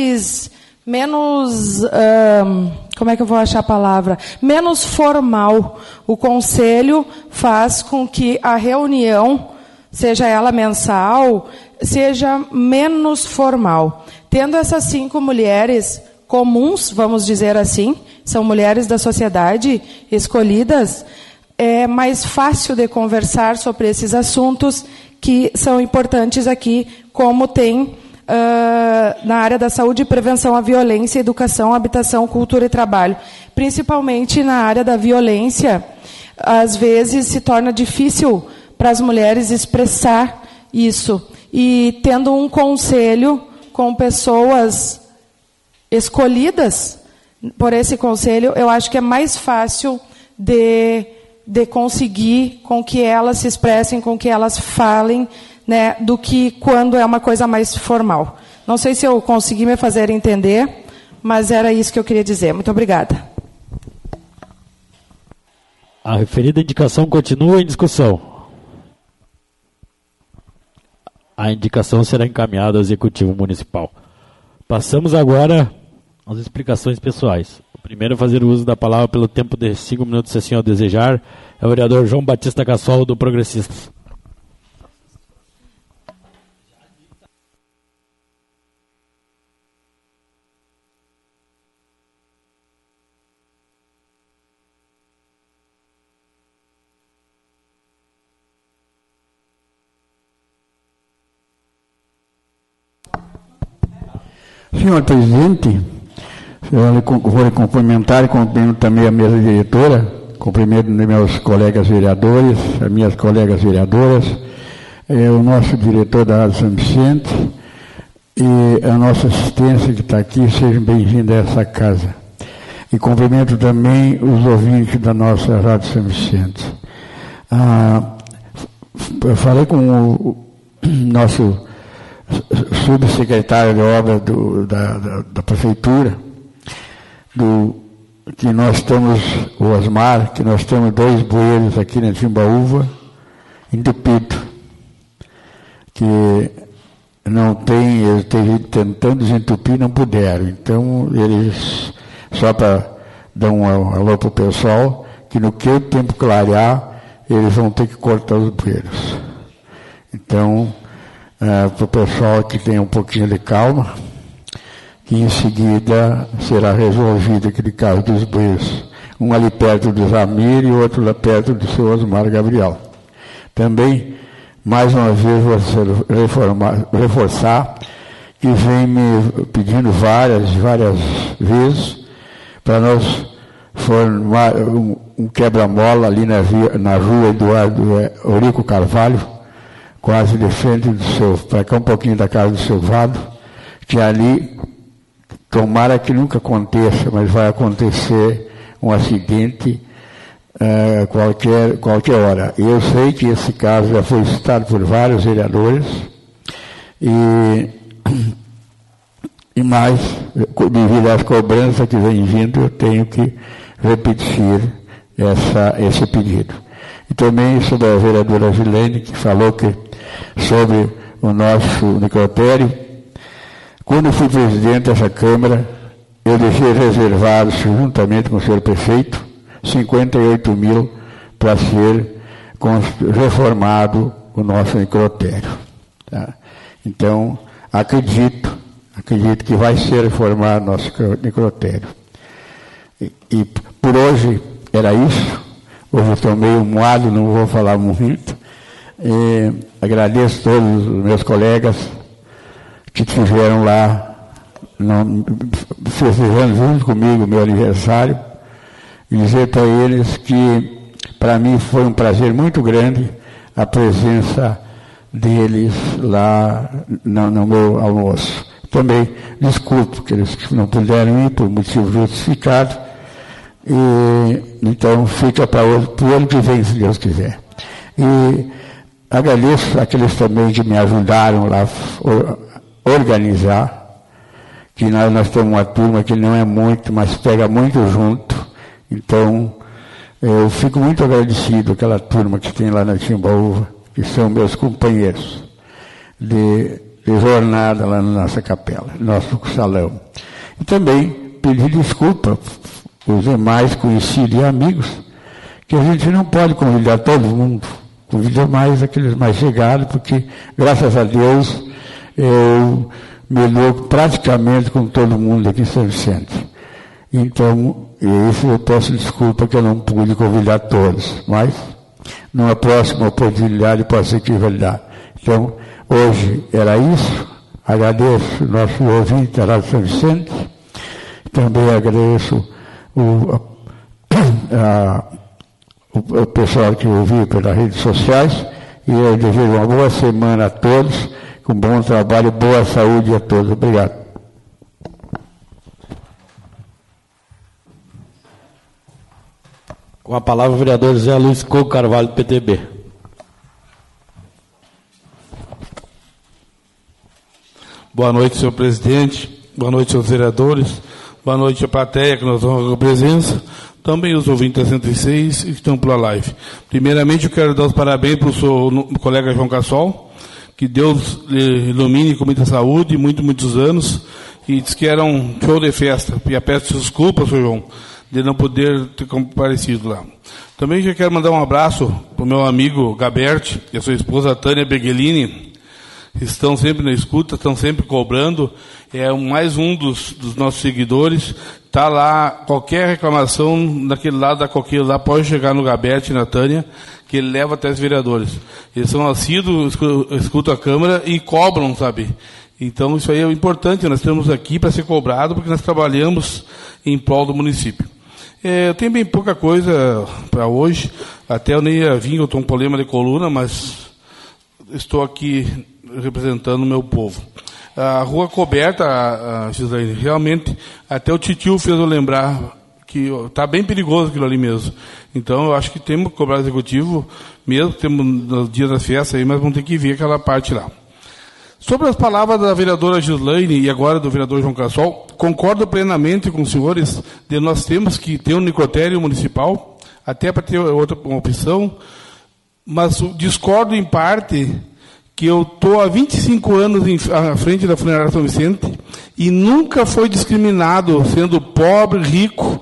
menos, como é que eu vou achar a palavra? Menos formal. O conselho faz com que a reunião, seja ela mensal, seja menos formal. Tendo essas 5 mulheres comuns, vamos dizer assim, são mulheres da sociedade escolhidas, é mais fácil de conversar sobre esses assuntos que são importantes aqui, como tem na área da saúde e prevenção à violência, educação, habitação, cultura e trabalho. Principalmente na área da violência, às vezes se torna difícil para as mulheres expressar isso. E tendo um conselho com pessoas escolhidas por esse conselho, eu acho que é mais fácil de conseguir com que elas se expressem, com que elas falem, né, do que quando é uma coisa mais formal. Não sei se eu consegui me fazer entender, mas era isso que eu queria dizer. Muito obrigada. A referida indicação continua em discussão. A indicação será encaminhada ao Executivo Municipal. Passamos agora às explicações pessoais. O primeiro a fazer uso da palavra pelo tempo de 5 minutos, se assim o desejar, é o vereador João Batista Cassol, do Progressistas. Senhor presidente, vou cumprimentar e cumprimento também a mesa diretora, cumprimento meus colegas vereadores, as minhas colegas vereadoras, o nosso diretor da Rádio São Vicente e a nossa assistência que está aqui, sejam bem-vindos a essa casa. E cumprimento também os ouvintes da nossa Rádio São Vicente. Eu falei com o nosso subsecretário de obras da prefeitura, que nós estamos, o Osmar, que nós temos 2 bueiros aqui na Timbaúva, entupido, que não tem, eles estão tentando desentupir, não puderam. Então, eles, só para dar um alô para o pessoal, que no que o tempo clarear, eles vão ter que cortar os bueiros. Então, para o pessoal que tem um pouquinho de calma, que em seguida será resolvido aquele caso dos bueiros. Um ali perto do Zamir e outro lá perto do seu Osmar Gabriel. Também, mais uma vez, vou reforçar que vem me pedindo várias vezes para nós formar um quebra-mola ali na rua Eduardo Eurico Carvalho, quase de frente para cá um pouquinho da casa do seu Vado, que ali, tomara que nunca aconteça, mas vai acontecer um acidente qualquer hora. Eu sei que esse caso já foi citado por vários vereadores, e mais, devido às cobranças que vem vindo, eu tenho que repetir esse pedido. E também sobre a vereadora Gilene, que falou sobre o nosso necrotério. Quando fui presidente dessa Câmara, eu deixei reservados, juntamente com o senhor prefeito, 58 mil para ser reformado o nosso necrotério. Tá? Então, acredito que vai ser reformado o nosso necrotério. E por hoje era isso. Hoje eu estou meio moado, não vou falar muito. Agradeço a todos os meus colegas que estiveram lá, festejando junto comigo o meu aniversário, e dizer para eles que, para mim, foi um prazer muito grande a presença deles lá no meu almoço. Também desculpo que eles não puderam ir por motivo justificado, então fica para o ano que vem, se Deus quiser. E agradeço aqueles também que me ajudaram lá a organizar, que nós temos uma turma que não é muito, mas pega muito junto. Então, eu fico muito agradecido àquela turma que tem lá na Timbaúva, que são meus companheiros de jornada lá na nossa capela, no nosso salão. E também pedir desculpa aos demais conhecidos e amigos, que a gente não pode convidar todo mundo, convida mais aqueles mais chegados, porque, graças a Deus, eu me dou praticamente com todo mundo aqui em São Vicente. Então, isso eu peço desculpa que eu não pude convidar todos, mas numa próxima oportunidade pode ser que verdade. Então, hoje era isso. Agradeço o nosso ouvinte lá de São Vicente. Também agradeço o pessoal que ouviu pelas redes sociais. E eu desejo uma boa semana a todos, com bom trabalho e boa saúde a todos. Obrigado. Com a palavra o vereador Zé Luiz Couto Carvalho, do PTB. Boa noite, senhor presidente. Boa noite, senhores vereadores. Boa noite, a plateia que nós vamos com a presença. Também os ouvintes da 106 que estão pela live. Primeiramente, eu quero dar os parabéns para o seu colega João Cassol. Que Deus lhe ilumine com muita saúde, muitos anos. E diz que era um show de festa. E peço desculpas, senhor João, de não poder ter comparecido lá. Também já quero mandar um abraço para o meu amigo Gaberti e a sua esposa Tânia Beghelini. Estão sempre na escuta, estão sempre cobrando. É mais um dos nossos seguidores. Está lá, qualquer reclamação daquele lado da coqueira lá, pode chegar no Gaberti e na Tânia, que ele leva até os vereadores. Eles são assíduos, escutam a Câmara e cobram, sabe? Então, isso aí é importante. Nós estamos aqui para ser cobrado, porque nós trabalhamos em prol do município. Eu tenho bem pouca coisa para hoje. Até eu nem ia vir, eu estou com um problema de coluna, mas estou aqui representando o meu povo. A rua coberta, Gislaine, realmente, até o titio fez eu lembrar que está bem perigoso aquilo ali mesmo. Então, eu acho que temos que cobrar o executivo, mesmo que temos nos dias das festas aí, mas vamos ter que ver aquela parte lá. Sobre as palavras da vereadora Gislaine e agora do vereador João Cassol, concordo plenamente com os senhores de nós temos que ter um necrotério municipal, até para ter outra opção, mas discordo em parte que eu estou há 25 anos à frente da Funerária São Vicente e nunca foi discriminado, sendo pobre, rico,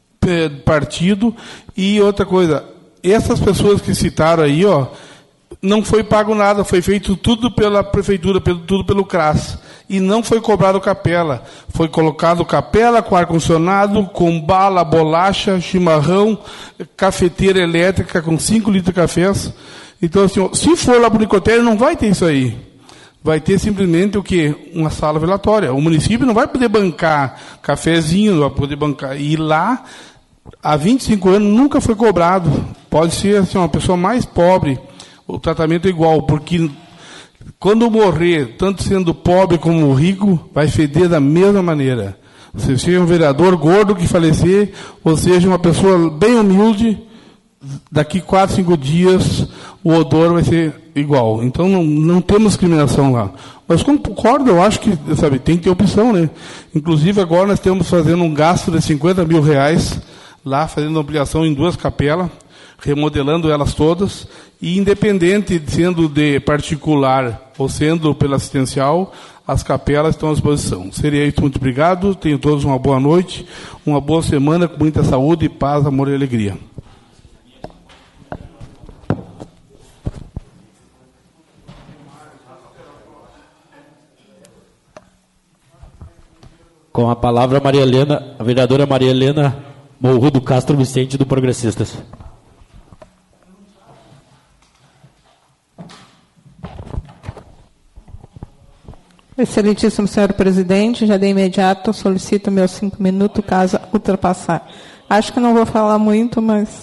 partido. E outra coisa, essas pessoas que citaram aí, não foi pago nada, foi feito tudo pela prefeitura, tudo pelo CRAS. E não foi cobrado capela. Foi colocado capela com ar-condicionado, com bala, bolacha, chimarrão, cafeteira elétrica com 5 litros de cafés. Então, assim, se for lá para o necrotério, não vai ter isso aí. Vai ter simplesmente o quê? Uma sala velatória. O município não vai poder bancar cafezinho, não vai poder bancar. E lá, há 25 anos, nunca foi cobrado. Pode ser assim, uma pessoa mais pobre, o tratamento é igual, porque quando morrer, tanto sendo pobre como rico, vai feder da mesma maneira. Se seja um vereador gordo que falecer, ou seja, uma pessoa bem humilde, daqui 4, 5 dias o odor vai ser igual. Então não temos discriminação lá. Mas concordo, eu acho que, sabe, tem que ter opção, né? Inclusive agora nós estamos fazendo um gasto de 50 mil reais lá, fazendo ampliação em 2 capelas, remodelando elas todas, e independente sendo de particular ou sendo pela assistencial, as capelas estão à disposição. Seria isso, muito obrigado, tenham todos uma boa noite, uma boa semana, com muita saúde, paz, amor e alegria. Com a palavra a vereadora Maria Helena Morro do Castro Vicente, do Progressistas. Excelentíssimo senhor presidente, já de imediato solicito meus 5 minutos, caso ultrapassar. Acho que não vou falar muito, mas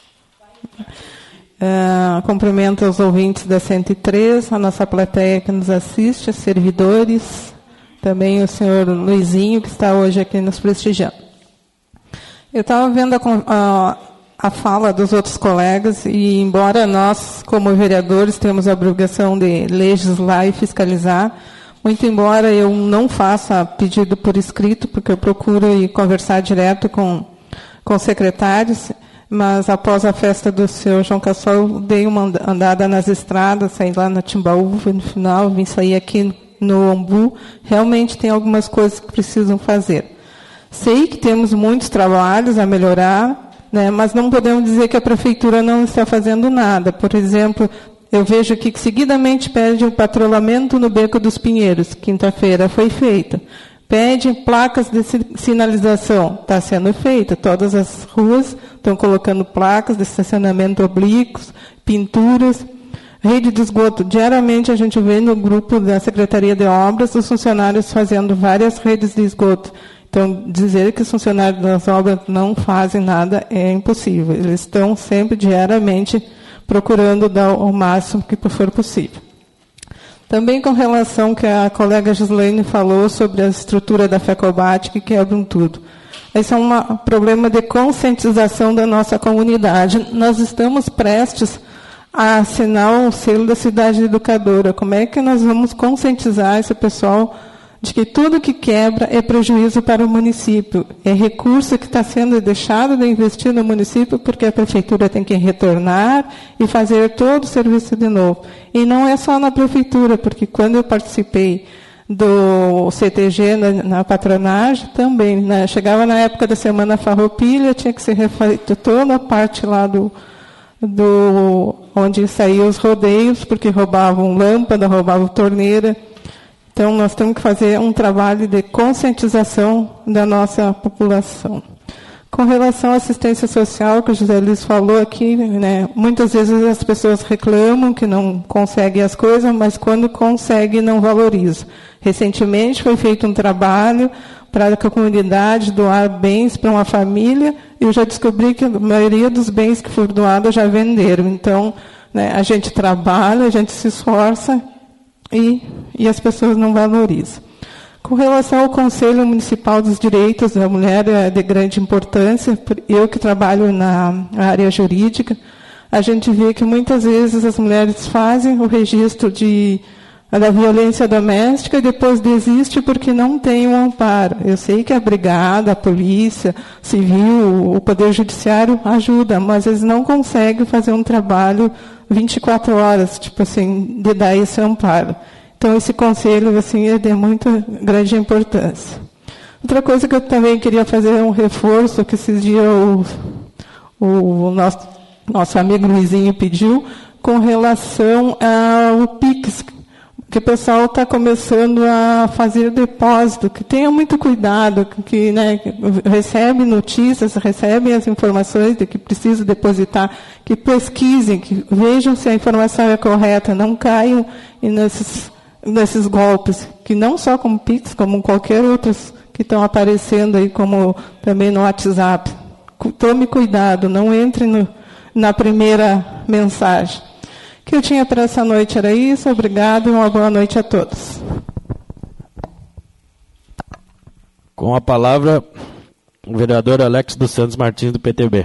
cumprimento os ouvintes da 103, a nossa plateia que nos assiste, os servidores, também o senhor Luizinho, que está hoje aqui nos prestigiando. Eu estava vendo a fala dos outros colegas, e embora nós, como vereadores, temos a obrigação de legislar e fiscalizar, muito embora eu não faça pedido por escrito, porque eu procuro ir conversar direto com secretários, mas após a festa do seu João Cassol, dei uma andada nas estradas, saí lá na Timbaúva, no final, vim sair aqui no Ombu. Realmente tem algumas coisas que precisam fazer. Sei que temos muitos trabalhos a melhorar, né, mas não podemos dizer que a Prefeitura não está fazendo nada. Por exemplo, eu vejo aqui que seguidamente pede um patrulhamento no Beco dos Pinheiros. Quinta-feira foi feita. Pede placas de sinalização. Está sendo feita. Todas as ruas estão colocando placas de estacionamento oblíquos, pinturas. Rede de esgoto. Diariamente a gente vê no grupo da Secretaria de Obras os funcionários fazendo várias redes de esgoto. Então, dizer que os funcionários das obras não fazem nada é impossível. Eles estão sempre, diariamente, procurando dar o máximo que for possível. Também com relação que a colega Gislaine falou sobre a estrutura da FECOBAT, que quebram tudo. Esse é um problema de conscientização da nossa comunidade. Nós estamos prestes a assinar o selo da cidade educadora. Como é que nós vamos conscientizar esse pessoal de que tudo que quebra é prejuízo para o município? É recurso que está sendo deixado de investir no município porque a prefeitura tem que retornar e fazer todo o serviço de novo. E não é só na prefeitura, porque quando eu participei do CTG na patronagem, também, né, chegava na época da Semana Farroupilha, tinha que ser refeito toda a parte lá onde saíam os rodeios, porque roubavam lâmpada, roubavam torneira. Então, nós temos que fazer um trabalho de conscientização da nossa população. Com relação à assistência social, que o José Luiz falou aqui, né, muitas vezes as pessoas reclamam que não conseguem as coisas, mas quando conseguem, não valorizam. Recentemente foi feito um trabalho para a comunidade doar bens para uma família, e eu já descobri que a maioria dos bens que foram doados já venderam. Então, né, a gente trabalha, a gente se esforça, e as pessoas não valorizam. Com relação ao Conselho Municipal dos Direitos da Mulher, é de grande importância. Eu que trabalho na área jurídica, a gente vê que muitas vezes as mulheres fazem o registro da violência doméstica e depois desiste porque não tem um amparo. Eu sei que a brigada, a polícia civil, o Poder Judiciário ajuda, mas eles não conseguem fazer um trabalho 24 horas, tipo assim, de dar esse amparo. Então, esse conselho, assim, é de muita grande importância. Outra coisa que eu também queria fazer é um reforço, que esses dias o nosso amigo Luizinho pediu, com relação ao PIX, que o pessoal está começando a fazer depósito, que tenha muito cuidado, que né, recebe notícias, recebem as informações de que precisa depositar, que pesquisem, que vejam se a informação é correta, não caiam nesses golpes, que não só como Pix, como qualquer outros que estão aparecendo aí, como também no WhatsApp. Tome cuidado, não entre na primeira mensagem. O que eu tinha para essa noite era isso. Obrigado e uma boa noite a todos. Com a palavra, o vereador Alex dos Santos Martins, do PTB.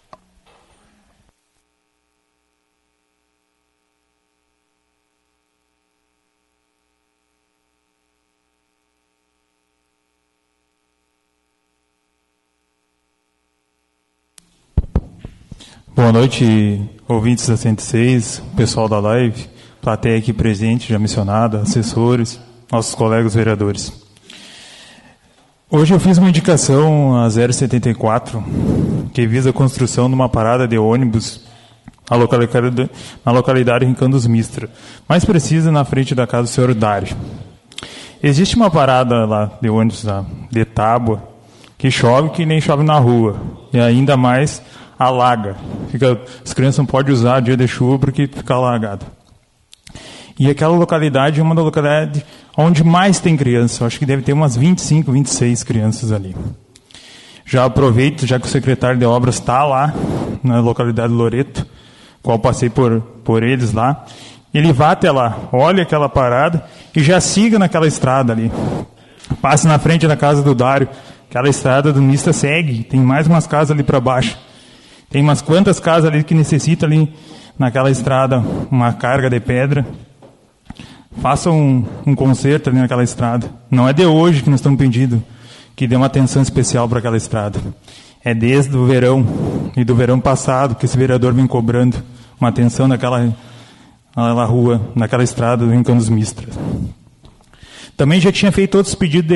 Boa noite, ouvintes da 106, pessoal da live, plateia aqui presente, já mencionada, assessores, nossos colegas vereadores. Hoje eu fiz uma indicação a 074, que visa a construção de uma parada de ônibus na localidade Rincão dos Mistra, mais precisa na frente da casa do senhor Dário. Existe uma parada lá de ônibus de tábua, que chove que nem chove na rua, e ainda mais alaga. As crianças não podem usar dia de chuva porque fica alagado. E aquela localidade é uma das localidades onde mais tem crianças. Eu acho que deve ter umas 25, 26 crianças ali. Já aproveito, já que o secretário de obras está lá, na localidade de Loreto, qual passei por eles lá, ele vá até lá, olhe aquela parada e já siga naquela estrada ali. Passe na frente da casa do Dário, aquela estrada do Mista segue, tem mais umas casas ali para baixo. Tem umas quantas casas ali que necessitam ali naquela estrada uma carga de pedra. Faça um conserto ali naquela estrada. Não é de hoje que nós estamos pedindo que dê uma atenção especial para aquela estrada. É desde o verão e do verão passado que esse vereador vem cobrando uma atenção naquela rua, naquela estrada do Rincão dos Mistras. Também já tinha feito outros pedidos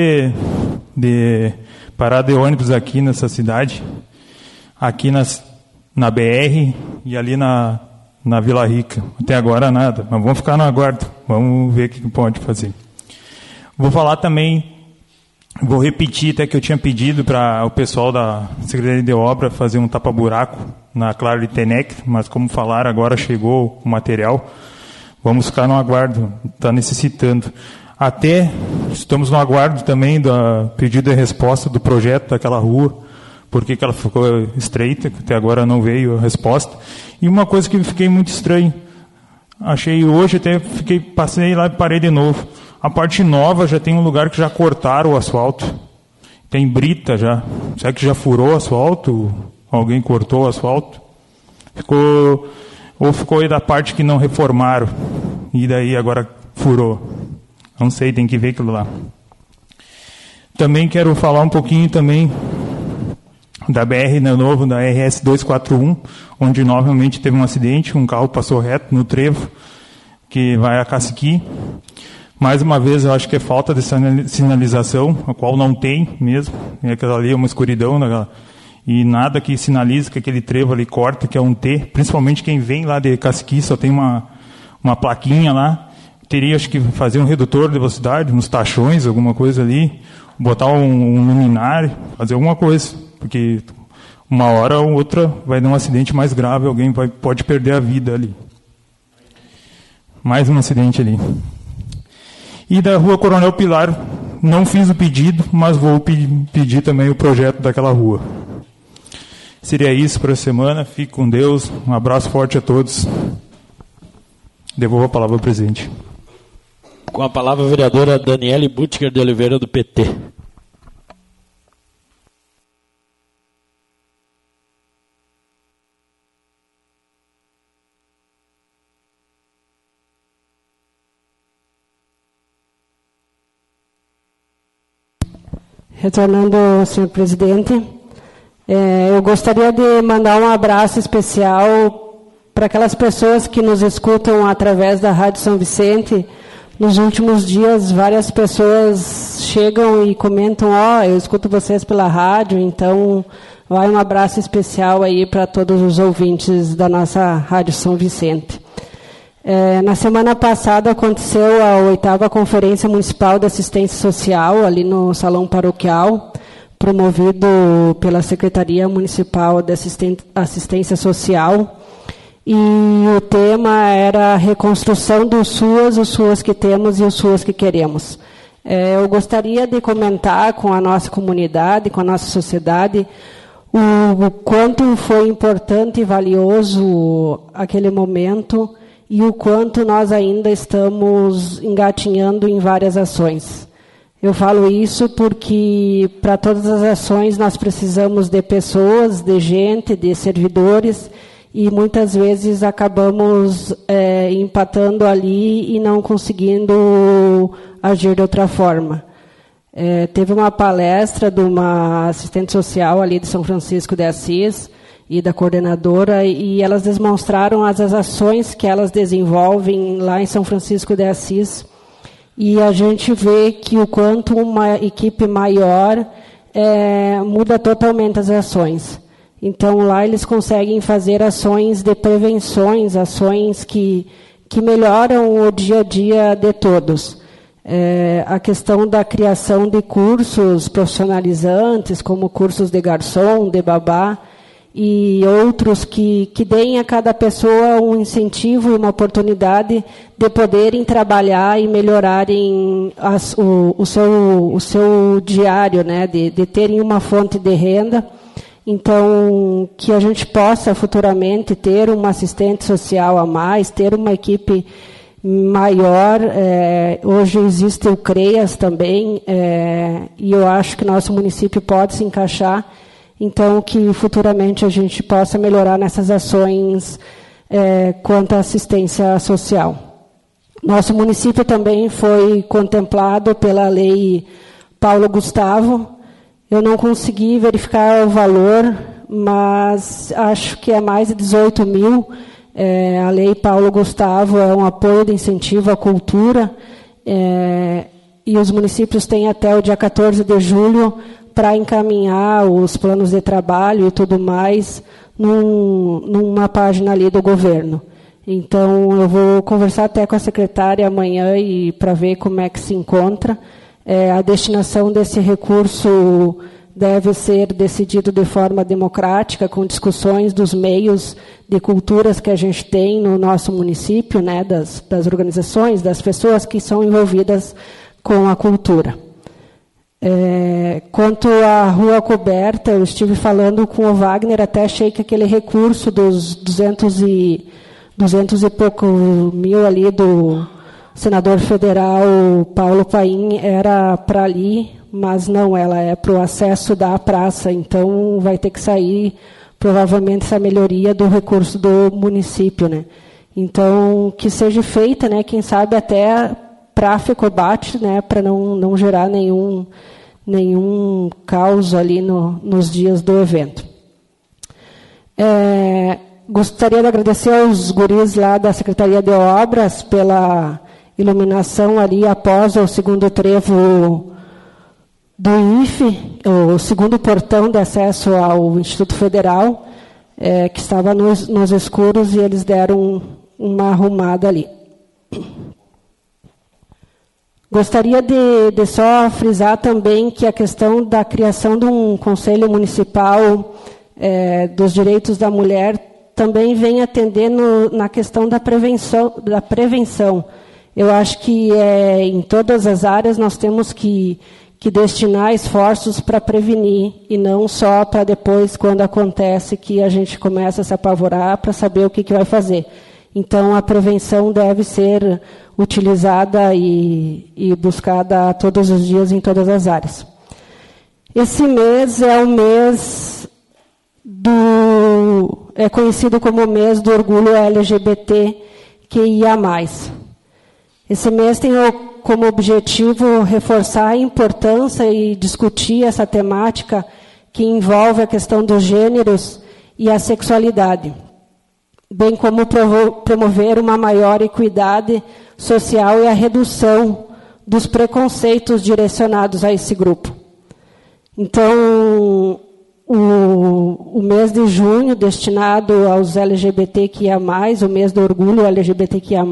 de parada de ônibus aqui nessa cidade, aqui na BR e ali na Vila Rica. Até agora nada, mas vamos ficar no aguardo, vamos ver o que pode fazer. Vou falar também, vou repetir até que eu tinha pedido para o pessoal da Secretaria de Obra fazer um tapa-buraco na Clara Tenec, mas como falaram, agora chegou o material, vamos ficar no aguardo, está necessitando. Até estamos no aguardo também do pedido de resposta do projeto daquela rua, porque ela ficou estreita, que até agora não veio a resposta. E uma coisa que fiquei muito estranho, achei hoje, até passei lá e parei de novo. A parte nova já tem um lugar que já cortaram o asfalto. Tem brita já. Será que já furou o asfalto? Alguém cortou o asfalto? Ficou aí da parte que não reformaram. E daí agora furou. Não sei, tem que ver aquilo lá. Também quero falar um pouquinho também da BR, né, novo, da RS 241, onde novamente teve um acidente, um carro passou reto no trevo, que vai a Caciqui. Mais uma vez, eu acho que é falta de sinalização, a qual não tem mesmo. Aquela ali é uma escuridão, e nada que sinalize que aquele trevo ali corta, que é um T. Principalmente quem vem lá de Caciqui, só tem uma plaquinha lá. Teria, acho que, fazer um redutor de velocidade, uns tachões, alguma coisa ali, botar um luminário, fazer alguma coisa, porque uma hora ou outra vai dar um acidente mais grave, alguém pode perder a vida ali. Mais um acidente ali. E da Rua Coronel Pilar, não fiz o pedido, mas vou pedir também o projeto daquela rua. Seria isso para a semana, fique com Deus, um abraço forte a todos. Devolvo a palavra ao presidente. Com a palavra a vereadora Daniele Butker de Oliveira, do PT. Retornando, senhor presidente, eu gostaria de mandar um abraço especial para aquelas pessoas que nos escutam através da Rádio São Vicente. Nos últimos dias, várias pessoas chegam e comentam, eu escuto vocês pela rádio, então vai um abraço especial aí para todos os ouvintes da nossa Rádio São Vicente. Na semana passada aconteceu a 8ª Conferência Municipal de Assistência Social, ali no Salão Paroquial, promovido pela Secretaria Municipal de Assistência Social. E o tema era a reconstrução dos SUAS, os SUAS que temos e os SUAS que queremos. Eu gostaria de comentar com a nossa comunidade, com a nossa sociedade, o quanto foi importante e valioso aquele momento e o quanto nós ainda estamos engatinhando em várias ações. Eu falo isso porque, para todas as ações, nós precisamos de pessoas, de gente, de servidores, e muitas vezes acabamos empatando ali e não conseguindo agir de outra forma. Teve uma palestra de uma assistente social ali de São Francisco de Assis e da coordenadora, e elas demonstraram as ações que elas desenvolvem lá em São Francisco de Assis, e a gente vê que o quanto uma equipe maior muda totalmente as ações. Então, lá eles conseguem fazer ações de prevenções, ações que melhoram o dia a dia de todos. A questão da criação de cursos profissionalizantes, como cursos de garçom, de babá, e outros que deem a cada pessoa um incentivo e uma oportunidade de poderem trabalhar e melhorarem o seu diário, né, de terem uma fonte de renda. Então, que a gente possa futuramente ter uma assistente social a mais, ter uma equipe maior. Hoje existe o CREAS também, e eu acho que nosso município pode se encaixar. Então, que futuramente a gente possa melhorar nessas ações quanto à assistência social. Nosso município também foi contemplado pela Lei Paulo Gustavo. Eu não consegui verificar o valor, mas acho que é mais de 18 mil. A Lei Paulo Gustavo é um apoio de incentivo à cultura, e os municípios têm até o dia 14 de julho para encaminhar os planos de trabalho e tudo mais numa página ali do governo. Então, eu vou conversar até com a secretária amanhã para ver como é que se encontra. A destinação desse recurso deve ser decidido de forma democrática, com discussões dos meios de culturas que a gente tem no nosso município, né, das organizações, das pessoas que são envolvidas com a cultura. Quanto à Rua Coberta, eu estive falando com o Wagner, até achei que aquele recurso dos 200 e pouco mil ali do senador federal Paulo Paim era para ali, mas não, ela é para o acesso da praça, então vai ter que sair provavelmente essa melhoria do recurso do município, né? Então, que seja feita, né, quem sabe até para a FECOBAT, né, para não gerar nenhum caos ali nos dias do evento. Gostaria de agradecer aos guris lá da Secretaria de Obras pela iluminação ali após o segundo trevo do IFE, o segundo portão de acesso ao Instituto Federal, que estava nos escuros, e eles deram uma arrumada ali. Gostaria de só frisar também que a questão da criação de um Conselho Municipal dos Direitos da Mulher também vem atender na questão da prevenção. Eu acho que em todas as áreas nós temos que destinar esforços para prevenir, e não só para depois, quando acontece, que a gente começa a se apavorar para saber o que vai fazer. Então, a prevenção deve ser utilizada e buscada todos os dias em todas as áreas. Esse mês é o mês é conhecido como o mês do orgulho LGBTQIA+. Esse mês tem como objetivo reforçar a importância e discutir essa temática que envolve a questão dos gêneros e a sexualidade, bem como promover uma maior equidade social e a redução dos preconceitos direcionados a esse grupo. Então, o mês de junho, destinado aos LGBTQIA+, o mês do orgulho LGBTQIA+,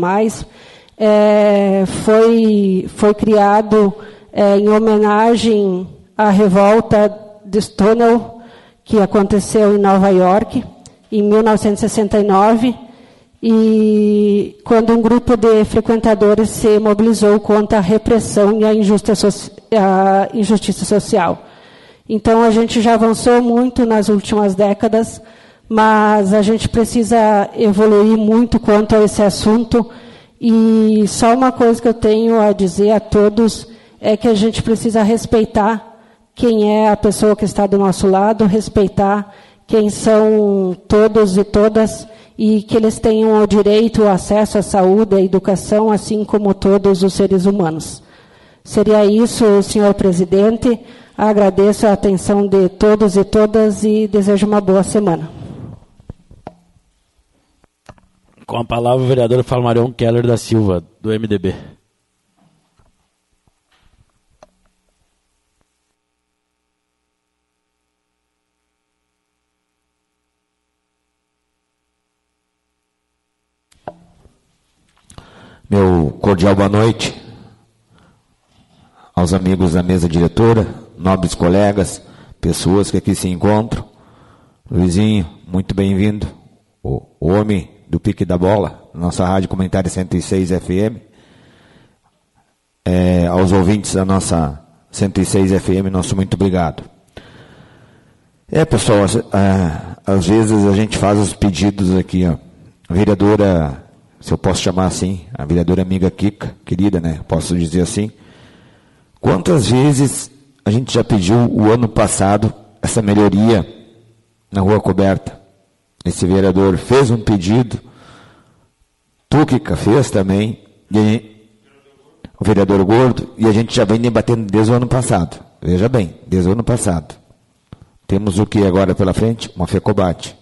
foi criado em homenagem à revolta de Stonewall, que aconteceu em Nova York, em 1969, e quando um grupo de frequentadores se mobilizou contra a repressão e a injustiça social. Então, a gente já avançou muito nas últimas décadas, mas a gente precisa evoluir muito quanto a esse assunto. E só uma coisa que eu tenho a dizer a todos é que a gente precisa respeitar quem é a pessoa que está do nosso lado, respeitar quem são todos e todas, e que eles tenham o direito, o acesso à saúde, à educação, assim como todos os seres humanos. Seria isso, senhor presidente. Agradeço a atenção de todos e todas e desejo uma boa semana. Com a palavra, o vereador Flamarion Keller da Silva, do MDB. Meu cordial boa noite aos amigos da mesa diretora, nobres colegas, pessoas que aqui se encontram. Luizinho, muito bem-vindo, o homem do Pique da Bola, nossa rádio comunitária 106 FM. Aos ouvintes da nossa 106 FM, nosso muito obrigado. Pessoal, às vezes a gente faz os pedidos aqui, ó. A vereadora, se eu posso chamar assim, a vereadora amiga Kika, querida, né? Posso dizer assim. Quantas vezes a gente já pediu o ano passado essa melhoria na Rua Coberta? Esse vereador fez um pedido, tu, Kika, fez também, o vereador Gordo, e a gente já vem debatendo desde o ano passado. Veja bem, desde o ano passado. Temos o que agora pela frente? Uma FECOBAT.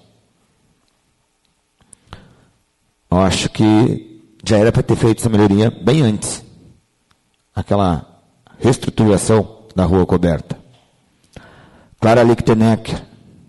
Eu acho que já era para ter feito essa melhoria bem antes. Aquela reestruturação da rua coberta. Clara Lichtenegger.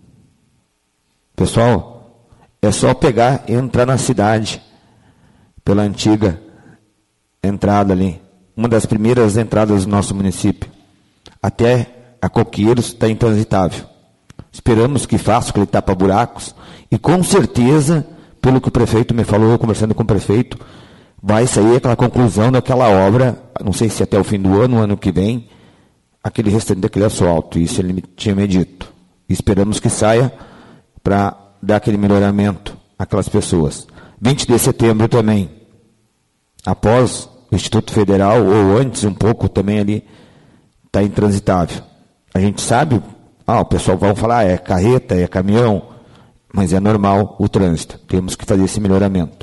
Pessoal, é só pegar e entrar na cidade pela antiga entrada ali. Uma das primeiras entradas do nosso município. Até a Coqueiros está intransitável. Esperamos que faça aquele tapa-buracos e com certeza, pelo que o prefeito me falou, conversando com o prefeito, vai sair aquela conclusão daquela obra, não sei se até o fim do ano que vem, aquele restante daquele asfalto. Isso ele tinha me dito. Esperamos que saia para dar aquele melhoramento àquelas pessoas. 20 de setembro também, após o Instituto Federal, ou antes um pouco também ali, está intransitável. A gente sabe, o pessoal vai falar, é carreta, é caminhão, mas é normal o trânsito. Temos que fazer esse melhoramento.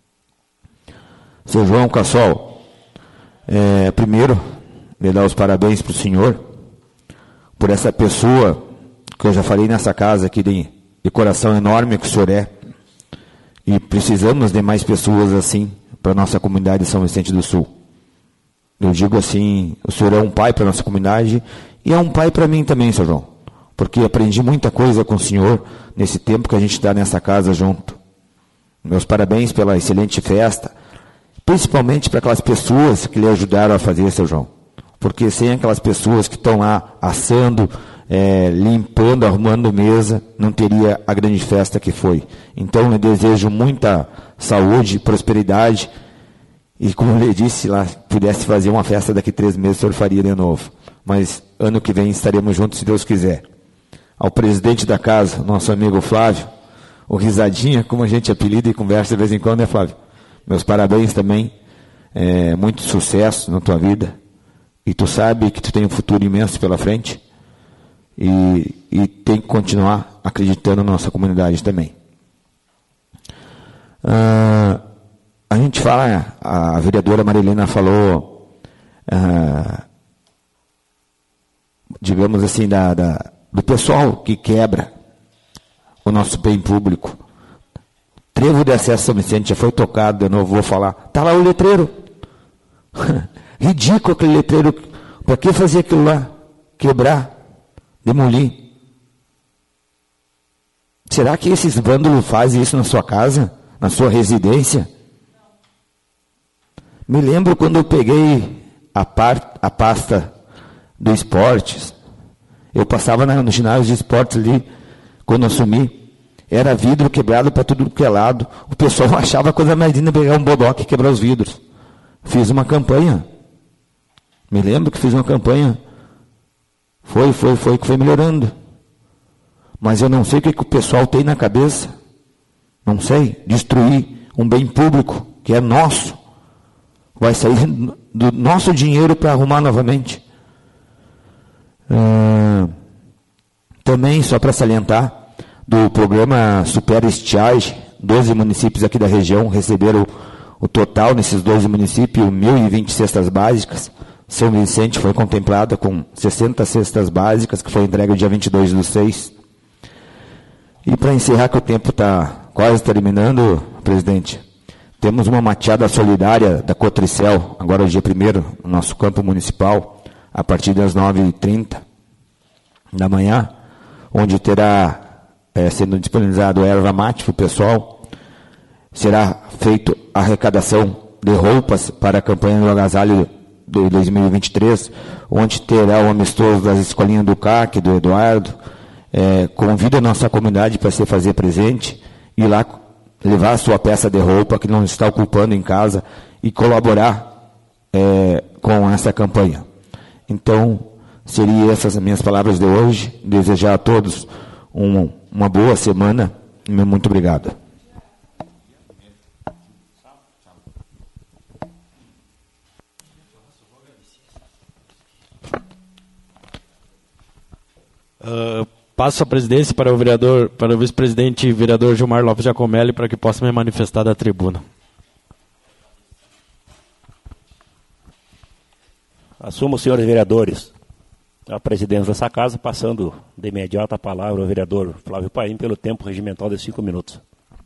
Seu João Cassol, primeiro, me dar os parabéns para o senhor, por essa pessoa, que eu já falei nessa casa aqui, de coração enorme que o senhor é, e precisamos de mais pessoas assim, para a nossa comunidade de São Vicente do Sul. Eu digo assim, o senhor é um pai para a nossa comunidade, e é um pai para mim também, seu João, porque aprendi muita coisa com o senhor, nesse tempo que a gente está nessa casa junto. Meus parabéns pela excelente festa, principalmente para aquelas pessoas que lhe ajudaram a fazer, seu João. Porque sem aquelas pessoas que estão lá assando, limpando, arrumando mesa, não teria a grande festa que foi. Então, eu desejo muita saúde, prosperidade, e como eu lhe disse lá, pudesse fazer uma festa daqui 3 meses, o senhor faria de novo. Mas ano que vem estaremos juntos, se Deus quiser. Ao presidente da casa, nosso amigo Flávio, o Risadinha, como a gente apelida e conversa de vez em quando, né, Flávio? Meus parabéns também, muito sucesso na tua vida, e tu sabe que tu tem um futuro imenso pela frente, e tem que continuar acreditando na nossa comunidade também. A gente fala, a vereadora Marilena falou, digamos assim, do pessoal que quebra o nosso bem público. Trevo de acesso a São Vicente já foi tocado, eu não vou falar. Está lá o letreiro. Ridículo aquele letreiro. Para que fazer aquilo lá? Quebrar, demolir. Será que esses vândalos fazem isso na sua casa? Na sua residência? Me lembro quando eu peguei a pasta do esportes. Eu passava no ginásio de esportes ali, quando eu assumi. Era vidro quebrado para tudo que é lado. O pessoal achava a coisa mais linda pegar um bodoque e quebrar os vidros. Fiz uma campanha. Me lembro que fiz uma campanha. Foi que foi melhorando. Mas eu não sei o que o pessoal tem na cabeça. Não sei. Destruir um bem público que é nosso. Vai sair do nosso dinheiro para arrumar novamente. Também, só para salientar, do programa Super Estiagem, 12 municípios aqui da região receberam o total, nesses 12 municípios, 1.020 cestas básicas. São Vicente foi contemplada com 60 cestas básicas, que foi entregue dia 22/6. E para encerrar, que o tempo está quase terminando, presidente, temos uma mateada solidária da Cotricel, agora dia 1º, no nosso campo municipal, a partir das 9h30 da manhã, onde terá sendo disponibilizado erva mate para o pessoal. Será feita a arrecadação de roupas para a campanha do agasalho de 2023, onde terá o amistoso das escolinhas do CAC, do Eduardo. Convido a nossa comunidade para se fazer presente e lá levar a sua peça de roupa que não está ocupando em casa e colaborar com essa campanha. Então, seriam essas as minhas palavras de hoje. Desejar a todos uma boa semana. Muito obrigado. Passo a presidência para o vice-presidente vereador Gilmar Lopes Giacomelli, para que possa me manifestar da tribuna. Assumo, senhores vereadores. a presidência dessa casa, passando de imediato a palavra ao vereador Flávio Paim pelo tempo regimental de 5 minutos.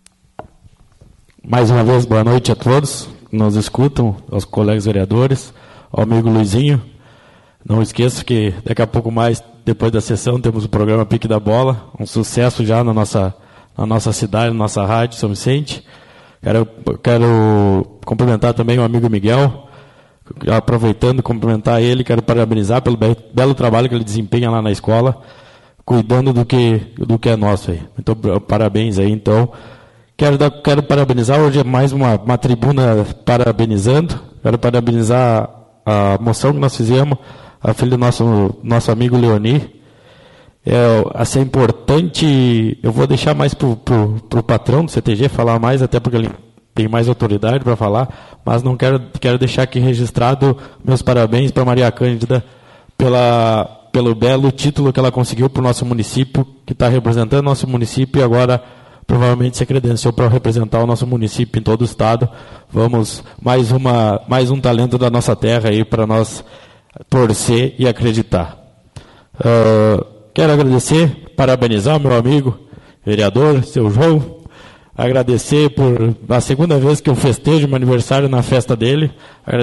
Mais uma vez, boa noite a todos que nos escutam, aos colegas vereadores, ao amigo Luizinho. Não esqueça que daqui a pouco mais, depois da sessão, temos o programa Pique da Bola, um sucesso já na nossa cidade, na nossa rádio São Vicente. Quero cumprimentar também o amigo Miguel, aproveitando, cumprimentar ele, quero parabenizar pelo belo trabalho que ele desempenha lá na escola, cuidando do que é nosso aí. Então, parabéns aí, então. Quero parabenizar, hoje é mais uma tribuna parabenizando, quero parabenizar a moção que nós fizemos, a filha do nosso amigo Leoni. É importante, eu vou deixar mais para o patrão do CTG falar mais, até porque ele tem mais autoridade para falar, mas não quero deixar aqui registrado meus parabéns para Maria Cândida pelo belo título que ela conseguiu para o nosso município, que está representando nosso município e agora provavelmente se credenciou para representar o nosso município em todo o estado. Vamos, mais um talento da nossa terra aí para nós torcer e acreditar. Quero agradecer, parabenizar o meu amigo, vereador, seu João, agradecer por a segunda vez que eu festejo meu aniversário na festa dele,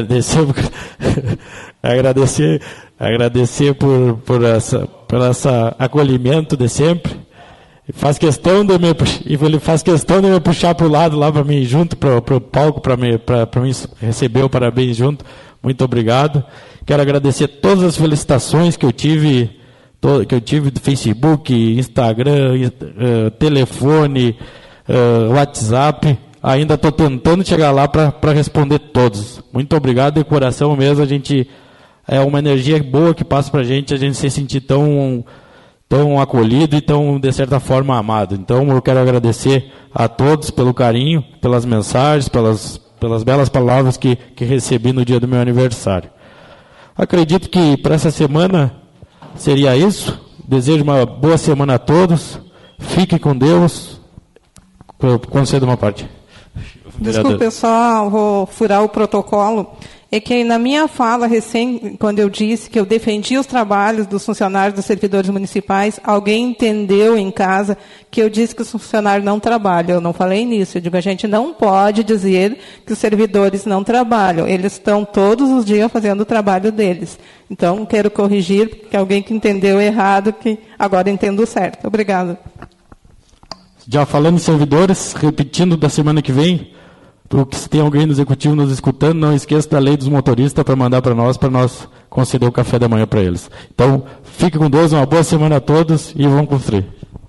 agradecer por essa acolhimento de sempre. Ele faz questão de me puxar para o lado lá para mim junto para o palco para mim receber o parabéns junto. Muito obrigado. Quero agradecer todas as felicitações que eu tive do Facebook, Instagram, telefone, WhatsApp. Ainda estou tentando chegar lá para responder todos. Muito obrigado de coração mesmo. É uma energia boa que passa para a gente se sentir tão acolhido e tão, de certa forma, amado. Então, eu quero agradecer a todos pelo carinho, pelas mensagens, pelas belas palavras que recebi no dia do meu aniversário. Acredito que para essa semana seria isso. Desejo uma boa semana a todos. Fiquem com Deus. Concedo uma parte. Desculpe, eu só vou furar o protocolo. É que na minha fala quando eu disse que eu defendi os trabalhos dos funcionários, dos servidores municipais, alguém entendeu em casa que eu disse que os funcionários não trabalham. Eu não falei nisso. Eu digo, a gente não pode dizer que os servidores não trabalham. Eles estão todos os dias fazendo o trabalho deles. Então, quero corrigir, porque alguém que entendeu errado, que agora entendo certo. Obrigada. Já falando em servidores, repetindo da semana que vem, porque se tem alguém no executivo nos escutando, não esqueça da lei dos motoristas para mandar para nós conceder o café da manhã para eles. Então, fique com Deus, uma boa semana a todos e vamos construir.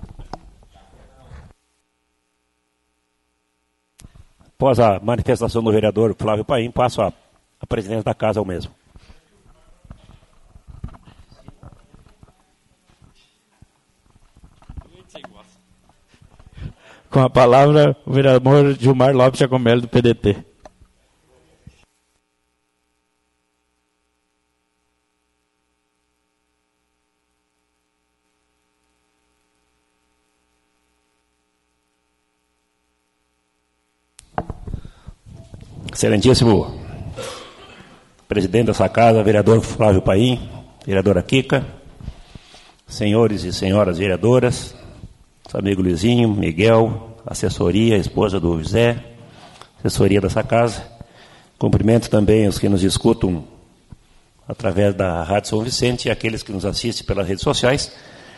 Após a manifestação do vereador Flávio Paim, passo a presidência da casa ao mesmo. Com a palavra, o vereador Gilmar Lopes Giacomelli, do PDT. Excelentíssimo presidente dessa casa, vereador Flávio Paim, vereadora Kika, senhores e senhoras vereadoras, amigo Luizinho, Miguel, assessoria, esposa do José, assessoria dessa casa. Cumprimento também os que nos escutam através da Rádio São Vicente e aqueles que nos assistem pelas redes sociais.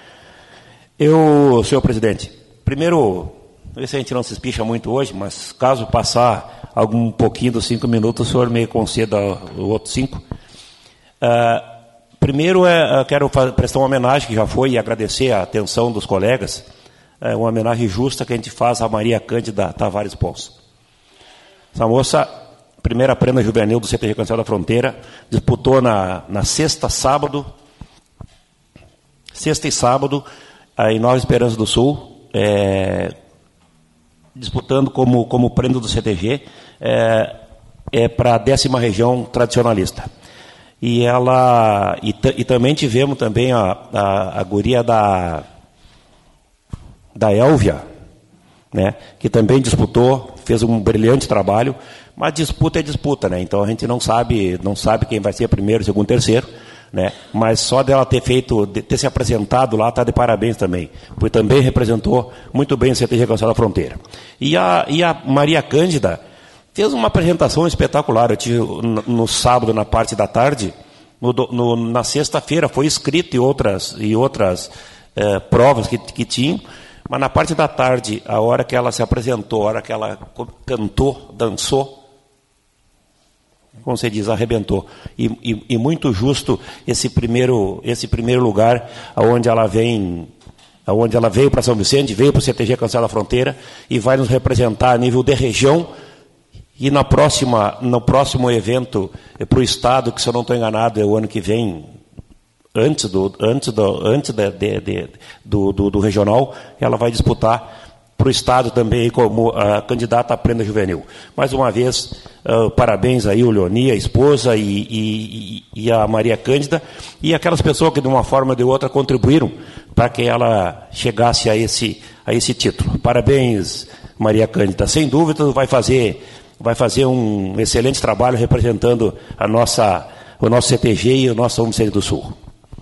Senhor presidente, primeiro, não sei se a gente não se espicha muito hoje, mas caso passar algum pouquinho dos 5 minutos, o senhor me conceda o outro 5. Primeiro, quero prestar uma homenagem, que já foi, e agradecer a atenção dos colegas, uma homenagem justa que a gente faz a Maria Cândida Tavares Pons. Essa moça, primeira prenda juvenil do CTG Cancel da Fronteira, disputou na sexta e sábado, em Nova Esperança do Sul, disputando como prenda do CTG, para a 10ª região tradicionalista. E também tivemos também a guria da Elvia, né, que também disputou, fez um brilhante trabalho, mas disputa é disputa, né? Então a gente não sabe quem vai ser primeiro, segundo, terceiro. né? Mas só dela ter se apresentado lá, está de parabéns também, porque também representou muito bem o CTG Canção da Fronteira. E a Maria Cândida fez uma apresentação espetacular. Eu tive no sábado, na parte da tarde, na sexta-feira foi escrito e outras provas que tinham, mas na parte da tarde, a hora que ela se apresentou, a hora que ela cantou, dançou, como você diz, arrebentou. E muito justo esse primeiro lugar, onde ela veio para São Vicente, veio para o CTG Canção da Fronteira e vai nos representar a nível de região. E no próximo evento para o Estado, que se eu não estou enganado, é o ano que vem, antes do regional, ela vai disputar para o Estado também como a candidata à Prenda Juvenil. Mais uma vez, parabéns aí o Leoni, a esposa e a Maria Cândida, e aquelas pessoas que de uma forma ou de outra contribuíram para que ela chegasse a esse título. Parabéns, Maria Cândida. Sem dúvida, vai fazer um excelente trabalho representando o nosso CTG e o nosso São Vicente do Sul.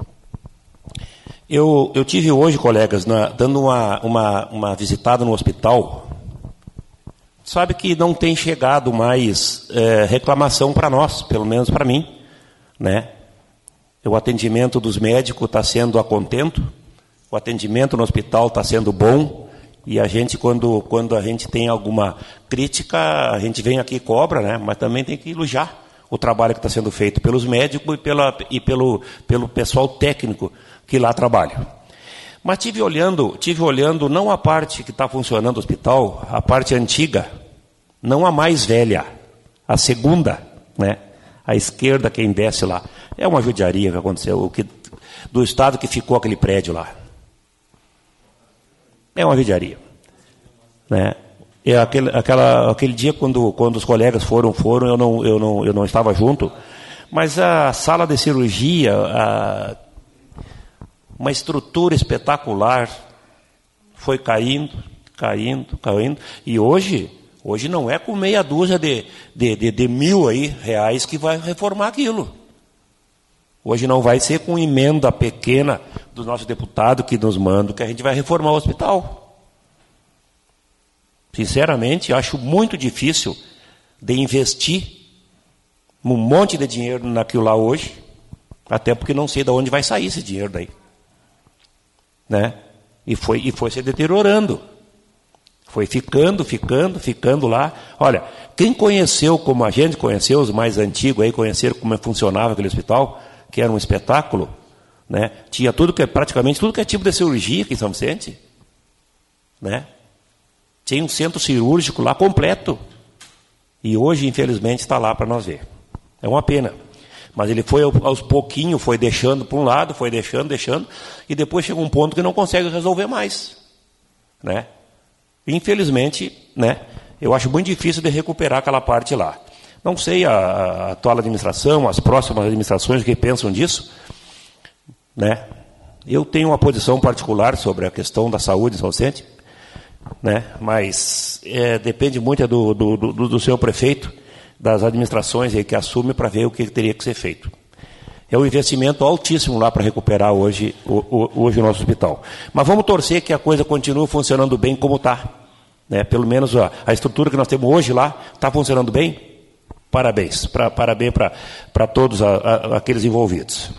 Eu tive hoje, colegas, dando uma visitada no hospital. Sabe que não tem chegado mais reclamação para nós, pelo menos para mim, né? O atendimento dos médicos está sendo a contento, o atendimento no hospital está sendo bom. E a gente, quando a gente tem alguma crítica, a gente vem aqui e cobra, né? Mas também tem que elogiar o trabalho que está sendo feito pelos médicos e pelo pessoal técnico que lá trabalha. Mas tive olhando não a parte que está funcionando no hospital, a parte antiga, não a mais velha, a segunda, né? A esquerda, quem desce lá. É uma judiaria que aconteceu, do estado que ficou aquele prédio lá. É uma judiaria, né? Aquele dia quando os colegas foram, eu não estava junto, mas a sala de cirurgia, uma estrutura espetacular, foi caindo, e hoje não é com meia dúzia de R$1.000 que vai reformar aquilo. Hoje não vai ser com emenda pequena do nosso deputado que nos manda que a gente vai reformar o hospital. Sinceramente, acho muito difícil de investir um monte de dinheiro naquilo lá hoje, até porque não sei de onde vai sair esse dinheiro daí, né? E foi se deteriorando. Foi ficando lá. Olha, quem conheceu, como a gente conheceu, os mais antigos aí conheceram como funcionava aquele hospital, que era um espetáculo, né? Tinha praticamente tudo que é tipo de cirurgia aqui em São Vicente, né? Tinha um centro cirúrgico lá completo. E hoje, infelizmente, está lá para nós ver. É uma pena. Mas ele foi aos pouquinhos, foi deixando para um lado, foi deixando, e depois chega um ponto que não consegue resolver mais, né? Infelizmente, né? Eu acho muito difícil de recuperar aquela parte lá. Não sei a atual administração, as próximas administrações que pensam disso, né? Eu tenho uma posição particular sobre a questão da saúde em São Vicente, né? Mas depende muito do seu prefeito, das administrações aí que assume para ver o que teria que ser feito. É um investimento altíssimo lá para recuperar hoje o nosso hospital. Mas vamos torcer que a coisa continue funcionando bem como está, né? Pelo menos a estrutura que nós temos hoje lá está funcionando bem. Parabéns para todos aqueles envolvidos.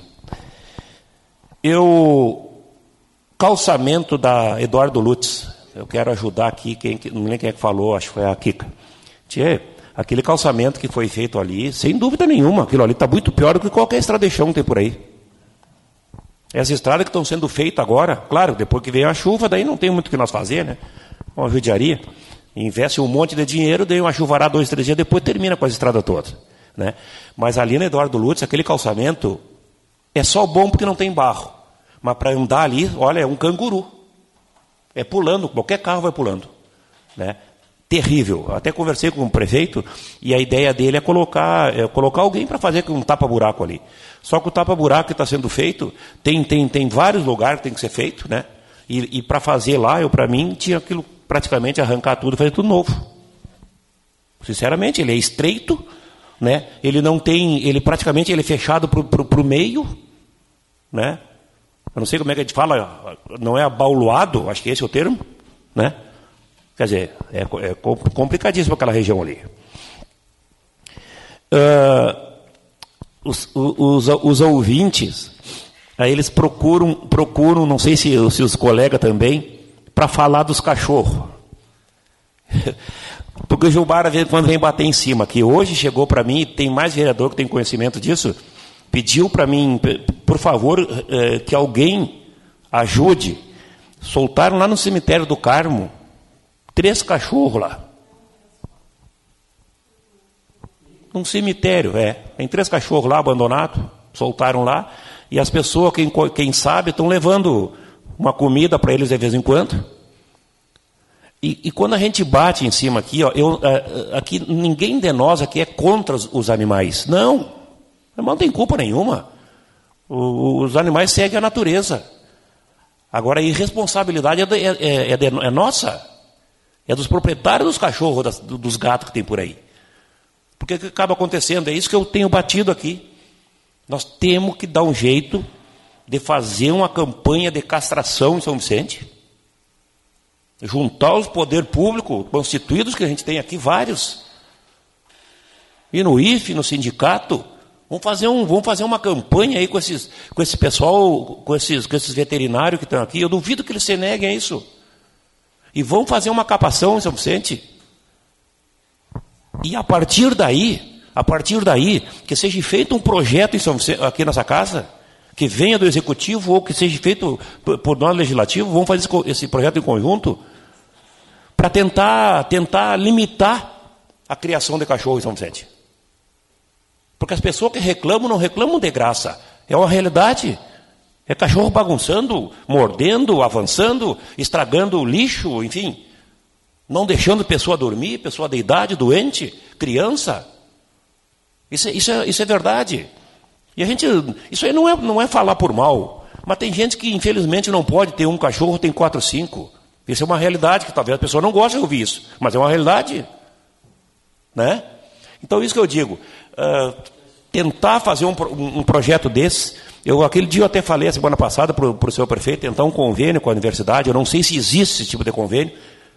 Calçamento da Eduardo Lutz. Eu quero ajudar aqui, não lembro quem é que falou, acho que foi a Kika. Aquele calçamento que foi feito ali, sem dúvida nenhuma, aquilo ali está muito pior do que qualquer estrada de chão que tem por aí. Essas estradas que estão sendo feitas agora, claro, depois que vem a chuva, daí não tem muito o que nós fazer, né? Uma judiaria. Investe um monte de dinheiro, daí uma chuvarada 2, 3 dias, depois termina com as estradas todas, né? Mas ali na Eduardo Lutz, aquele calçamento é só bom porque não tem barro. Mas para andar ali, olha, é um canguru. É pulando, qualquer carro vai pulando, né? Terrível. Até conversei com o prefeito e a ideia dele é colocar alguém para fazer um tapa-buraco ali. Só que o tapa-buraco que está sendo feito, tem vários lugares que tem que ser feito, né? E para fazer lá, para mim, tinha aquilo praticamente arrancar tudo e fazer tudo novo. Sinceramente, ele é estreito, né? Ele não tem, ele praticamente ele é fechado para o meio, né? Eu não sei como é que a gente fala, não é abauluado, acho que esse é o termo, né? Quer dizer, é complicadíssimo aquela região ali. Os ouvintes, aí eles procuram, não sei se os colegas também, para falar dos cachorros. Porque o Gilmar, quando vem bater em cima, que hoje chegou para mim, tem mais vereador que tem conhecimento disso, pediu para mim, por favor, que alguém ajude. Soltaram lá no cemitério do Carmo 3 cachorros lá. Num cemitério, tem 3 cachorros lá abandonados, soltaram lá, e as pessoas, quem sabe, estão levando uma comida para eles de vez em quando. E quando a gente bate em cima aqui, aqui ninguém de nós aqui é contra os animais. Não tem culpa nenhuma. Os animais seguem a natureza. Agora, a irresponsabilidade é nossa. É dos proprietários dos cachorros, dos gatos que tem por aí. Porque o que acaba acontecendo? É isso que eu tenho batido aqui. Nós temos que dar um jeito de fazer uma campanha de castração em São Vicente. Juntar os poderes públicos constituídos, que a gente tem aqui vários. E no IFE, no sindicato, vamos fazer uma campanha aí com esse pessoal, com esses veterinários que estão aqui. Eu duvido que eles se neguem a isso. E vamos fazer uma capação em São Vicente. E a partir daí, que seja feito um projeto em São Vicente, aqui nessa casa, que venha do Executivo ou que seja feito por nós, Legislativo, vamos fazer esse projeto em conjunto para tentar limitar a criação de cachorro em São Vicente. Porque as pessoas que reclamam, não reclamam de graça. É uma realidade. É cachorro bagunçando, mordendo, avançando, estragando o lixo, enfim. Não deixando pessoa dormir, pessoa de idade, doente, criança. Isso é verdade. E isso aí não é falar por mal. Mas tem gente que, infelizmente, não pode ter um cachorro, tem 4, 5. Isso é uma realidade, que talvez a pessoa não goste de ouvir isso. Mas é uma realidade. Né? Então, isso que eu digo. Tentar fazer um projeto desse. Aquele dia eu até falei, a semana passada, para o seu prefeito, tentar um convênio com a universidade. Eu não sei se existe esse tipo de convênio.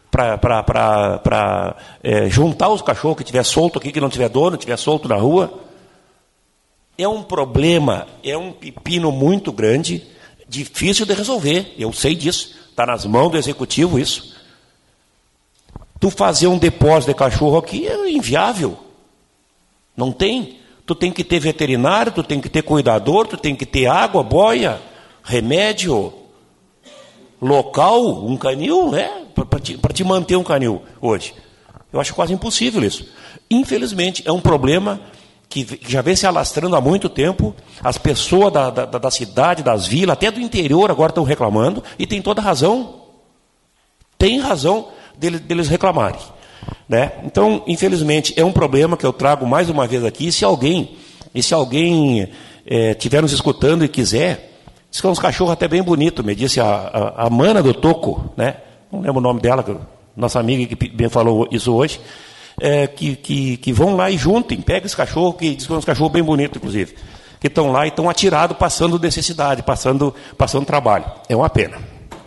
Para juntar os cachorros que estiver solto aqui, que não tiver dono, estiver solto na rua. É um problema, é um pepino muito grande, difícil de resolver. Eu sei disso. Está nas mãos do Executivo isso. Tu fazer um depósito de cachorro aqui é inviável. Não tem. Tu tem que ter veterinário, tu tem que ter cuidador, tu tem que ter água, boia, remédio, local, um canil, né? Para te manter um canil hoje. Eu acho quase impossível isso. Infelizmente, é um problema que já vem se alastrando há muito tempo. As pessoas da cidade, das vilas, até do interior agora estão reclamando, e tem toda razão. Tem razão deles reclamarem. Né? Então, infelizmente, é um problema que eu trago mais uma vez aqui. Se alguém estiver nos escutando e quiser, diz que é uns cachorros até bem bonitos, me disse a Mana do Toco, né? Não lembro o nome dela, nossa amiga que me falou isso hoje, que vão lá e juntem, pegam esse cachorro, que diz que é uns cachorros bem bonitos, inclusive, que estão lá e estão atirados, passando necessidade, passando trabalho. É uma pena.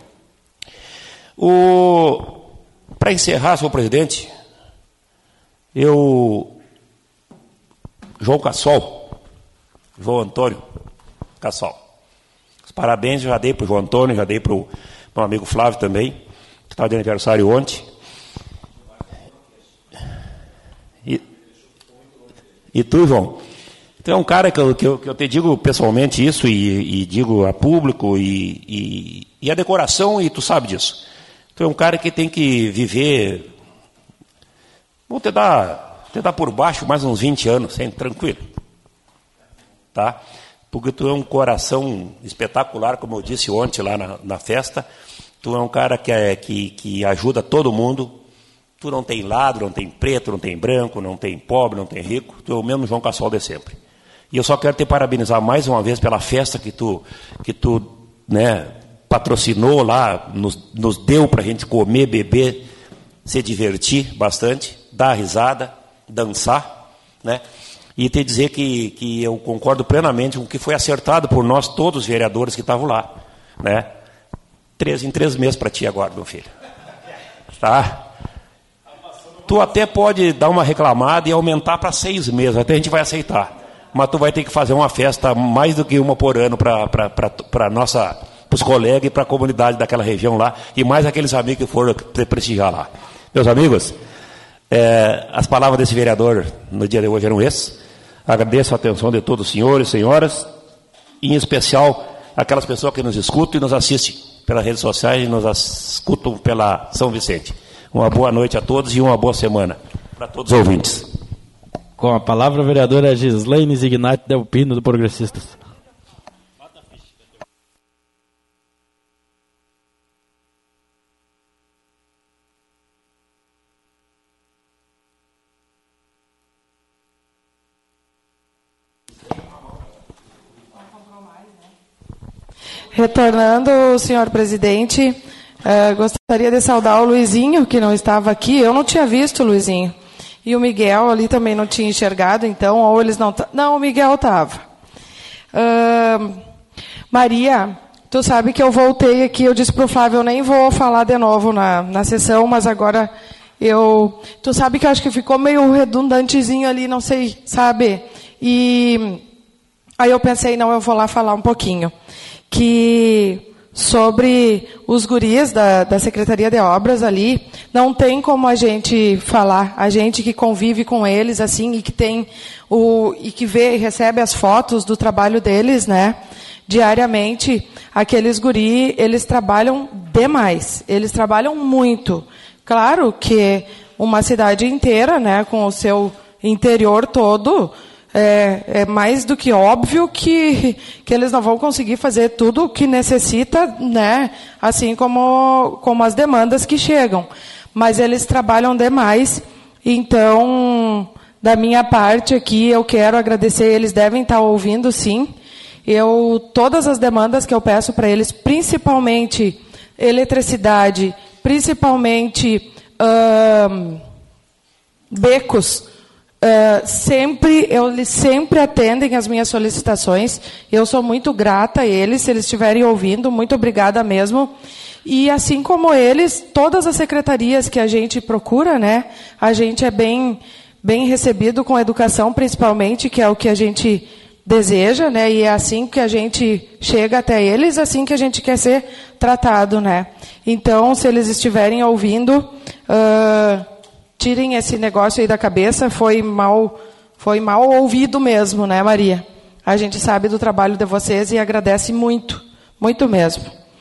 Para encerrar, senhor presidente, João Antônio Cassol. Os parabéns eu já dei para o João Antônio, já dei para o meu amigo Flávio também, que estava de aniversário ontem. E tu, João? Tu é um cara que eu te digo pessoalmente isso, e digo a público, e a decoração, e tu sabe disso. Tu é um cara que tem que viver... Vou te dar por baixo mais uns 20 anos, tranquilo. Tá? Porque tu é um coração espetacular, como eu disse ontem lá na festa. Tu é um cara que ajuda todo mundo. Tu não tem lado, não tem preto, não tem branco, não tem pobre, não tem rico. Tu é o mesmo João Cassol de sempre. E eu só quero te parabenizar mais uma vez pela festa que tu né, patrocinou lá, nos deu para a gente comer, beber, se divertir bastante, dar risada, dançar, né? E te dizer que eu concordo plenamente com o que foi acertado por nós, todos os vereadores que estavam lá. Né? 3 em 3 meses para ti agora, meu filho. Tá? Tu até pode dar uma reclamada e aumentar para 6 meses, até a gente vai aceitar. Mas tu vai ter que fazer uma festa mais do que uma por ano para os colegas e para a comunidade daquela região lá, e mais aqueles amigos que foram prestigiar lá. Meus amigos, as palavras desse vereador no dia de hoje eram essas. Agradeço a atenção de todos os senhores e senhoras, em especial aquelas pessoas que nos escutam e nos assistem pelas redes sociais e nos escutam pela São Vicente. Uma boa noite a todos e uma boa semana para todos os ouvintes. Com a palavra, a vereadora Gislaine Zignati Delpino, do Progressistas. Retornando, senhor presidente, gostaria de saudar o Luizinho, que não estava aqui. Eu não tinha visto o Luizinho. E o Miguel ali também não tinha enxergado, então, ou eles não... Não, o Miguel estava. Maria, tu sabe que eu voltei aqui, eu disse para o Flávio, eu nem vou falar de novo na sessão, mas agora tu sabe que eu acho que ficou meio redundantezinho ali, não sei, sabe? E aí eu pensei, não, eu vou lá falar um pouquinho. Que sobre os guris da Secretaria de Obras ali, não tem como a gente falar, a gente que convive com eles assim e que tem e que vê e recebe as fotos do trabalho deles, né, diariamente, aqueles guris, eles trabalham demais, eles trabalham muito. Claro que uma cidade inteira, né, com o seu interior todo, é mais do que óbvio que eles não vão conseguir fazer tudo o que necessita, né, assim como as demandas que chegam. Mas eles trabalham demais, então, da minha parte aqui, eu quero agradecer, eles devem estar ouvindo, sim. Todas as demandas que eu peço para eles, principalmente eletricidade, principalmente becos, eles sempre atendem as minhas solicitações. Eu sou muito grata a eles, se eles estiverem ouvindo, muito obrigada mesmo. E assim como eles, todas as secretarias que a gente procura, né, a gente é bem recebido com educação, principalmente, que é o que a gente deseja, né, e é assim que a gente chega até eles, assim que a gente quer ser tratado, né. Então, se eles estiverem ouvindo, tirem esse negócio aí da cabeça, foi mal ouvido mesmo, né, Maria? A gente sabe do trabalho de vocês e agradece muito, muito mesmo.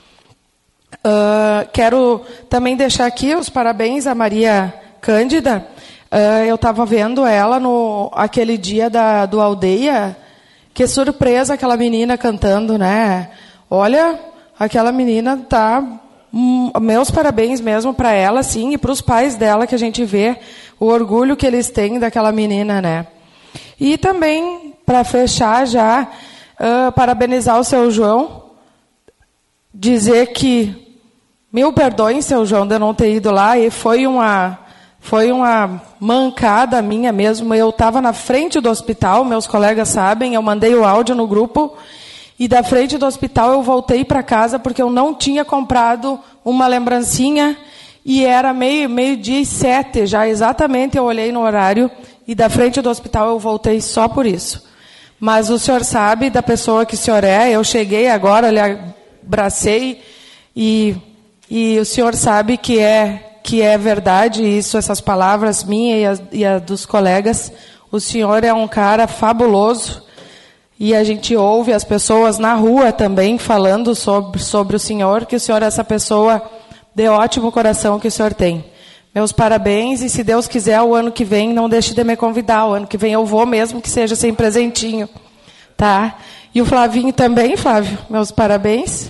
Quero também deixar aqui os parabéns à Maria Cândida. Eu estava vendo ela aquele dia do Aldeia, que surpresa aquela menina cantando, né? Olha, aquela menina tá... Meus parabéns mesmo para ela, sim, e para os pais dela, que a gente vê o orgulho que eles têm daquela menina, né? E também, para fechar já, parabenizar o seu João, dizer que, mil perdões, seu João, de eu não ter ido lá, e foi uma mancada minha mesmo. Eu estava na frente do hospital, meus colegas sabem, eu mandei o áudio no grupo, e da frente do hospital eu voltei para casa porque eu não tinha comprado uma lembrancinha e era meio-dia e 7 já, exatamente, eu olhei no horário e da frente do hospital eu voltei só por isso. Mas o senhor sabe da pessoa que o senhor é, eu cheguei agora, lhe abracei e o senhor sabe que é verdade isso, essas palavras minhas e a dos colegas. O senhor é um cara fabuloso. E a gente ouve as pessoas na rua também falando sobre o senhor, que o senhor é essa pessoa de ótimo coração que o senhor tem. Meus parabéns, e se Deus quiser, o ano que vem, não deixe de me convidar. O ano que vem eu vou, mesmo que seja sem presentinho. Tá? E o Flavinho também, Flávio, meus parabéns.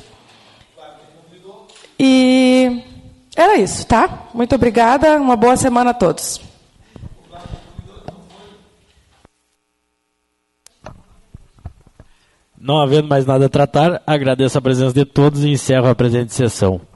E era isso, tá? Muito obrigada, uma boa semana a todos. Não havendo mais nada a tratar, agradeço a presença de todos e encerro a presente sessão.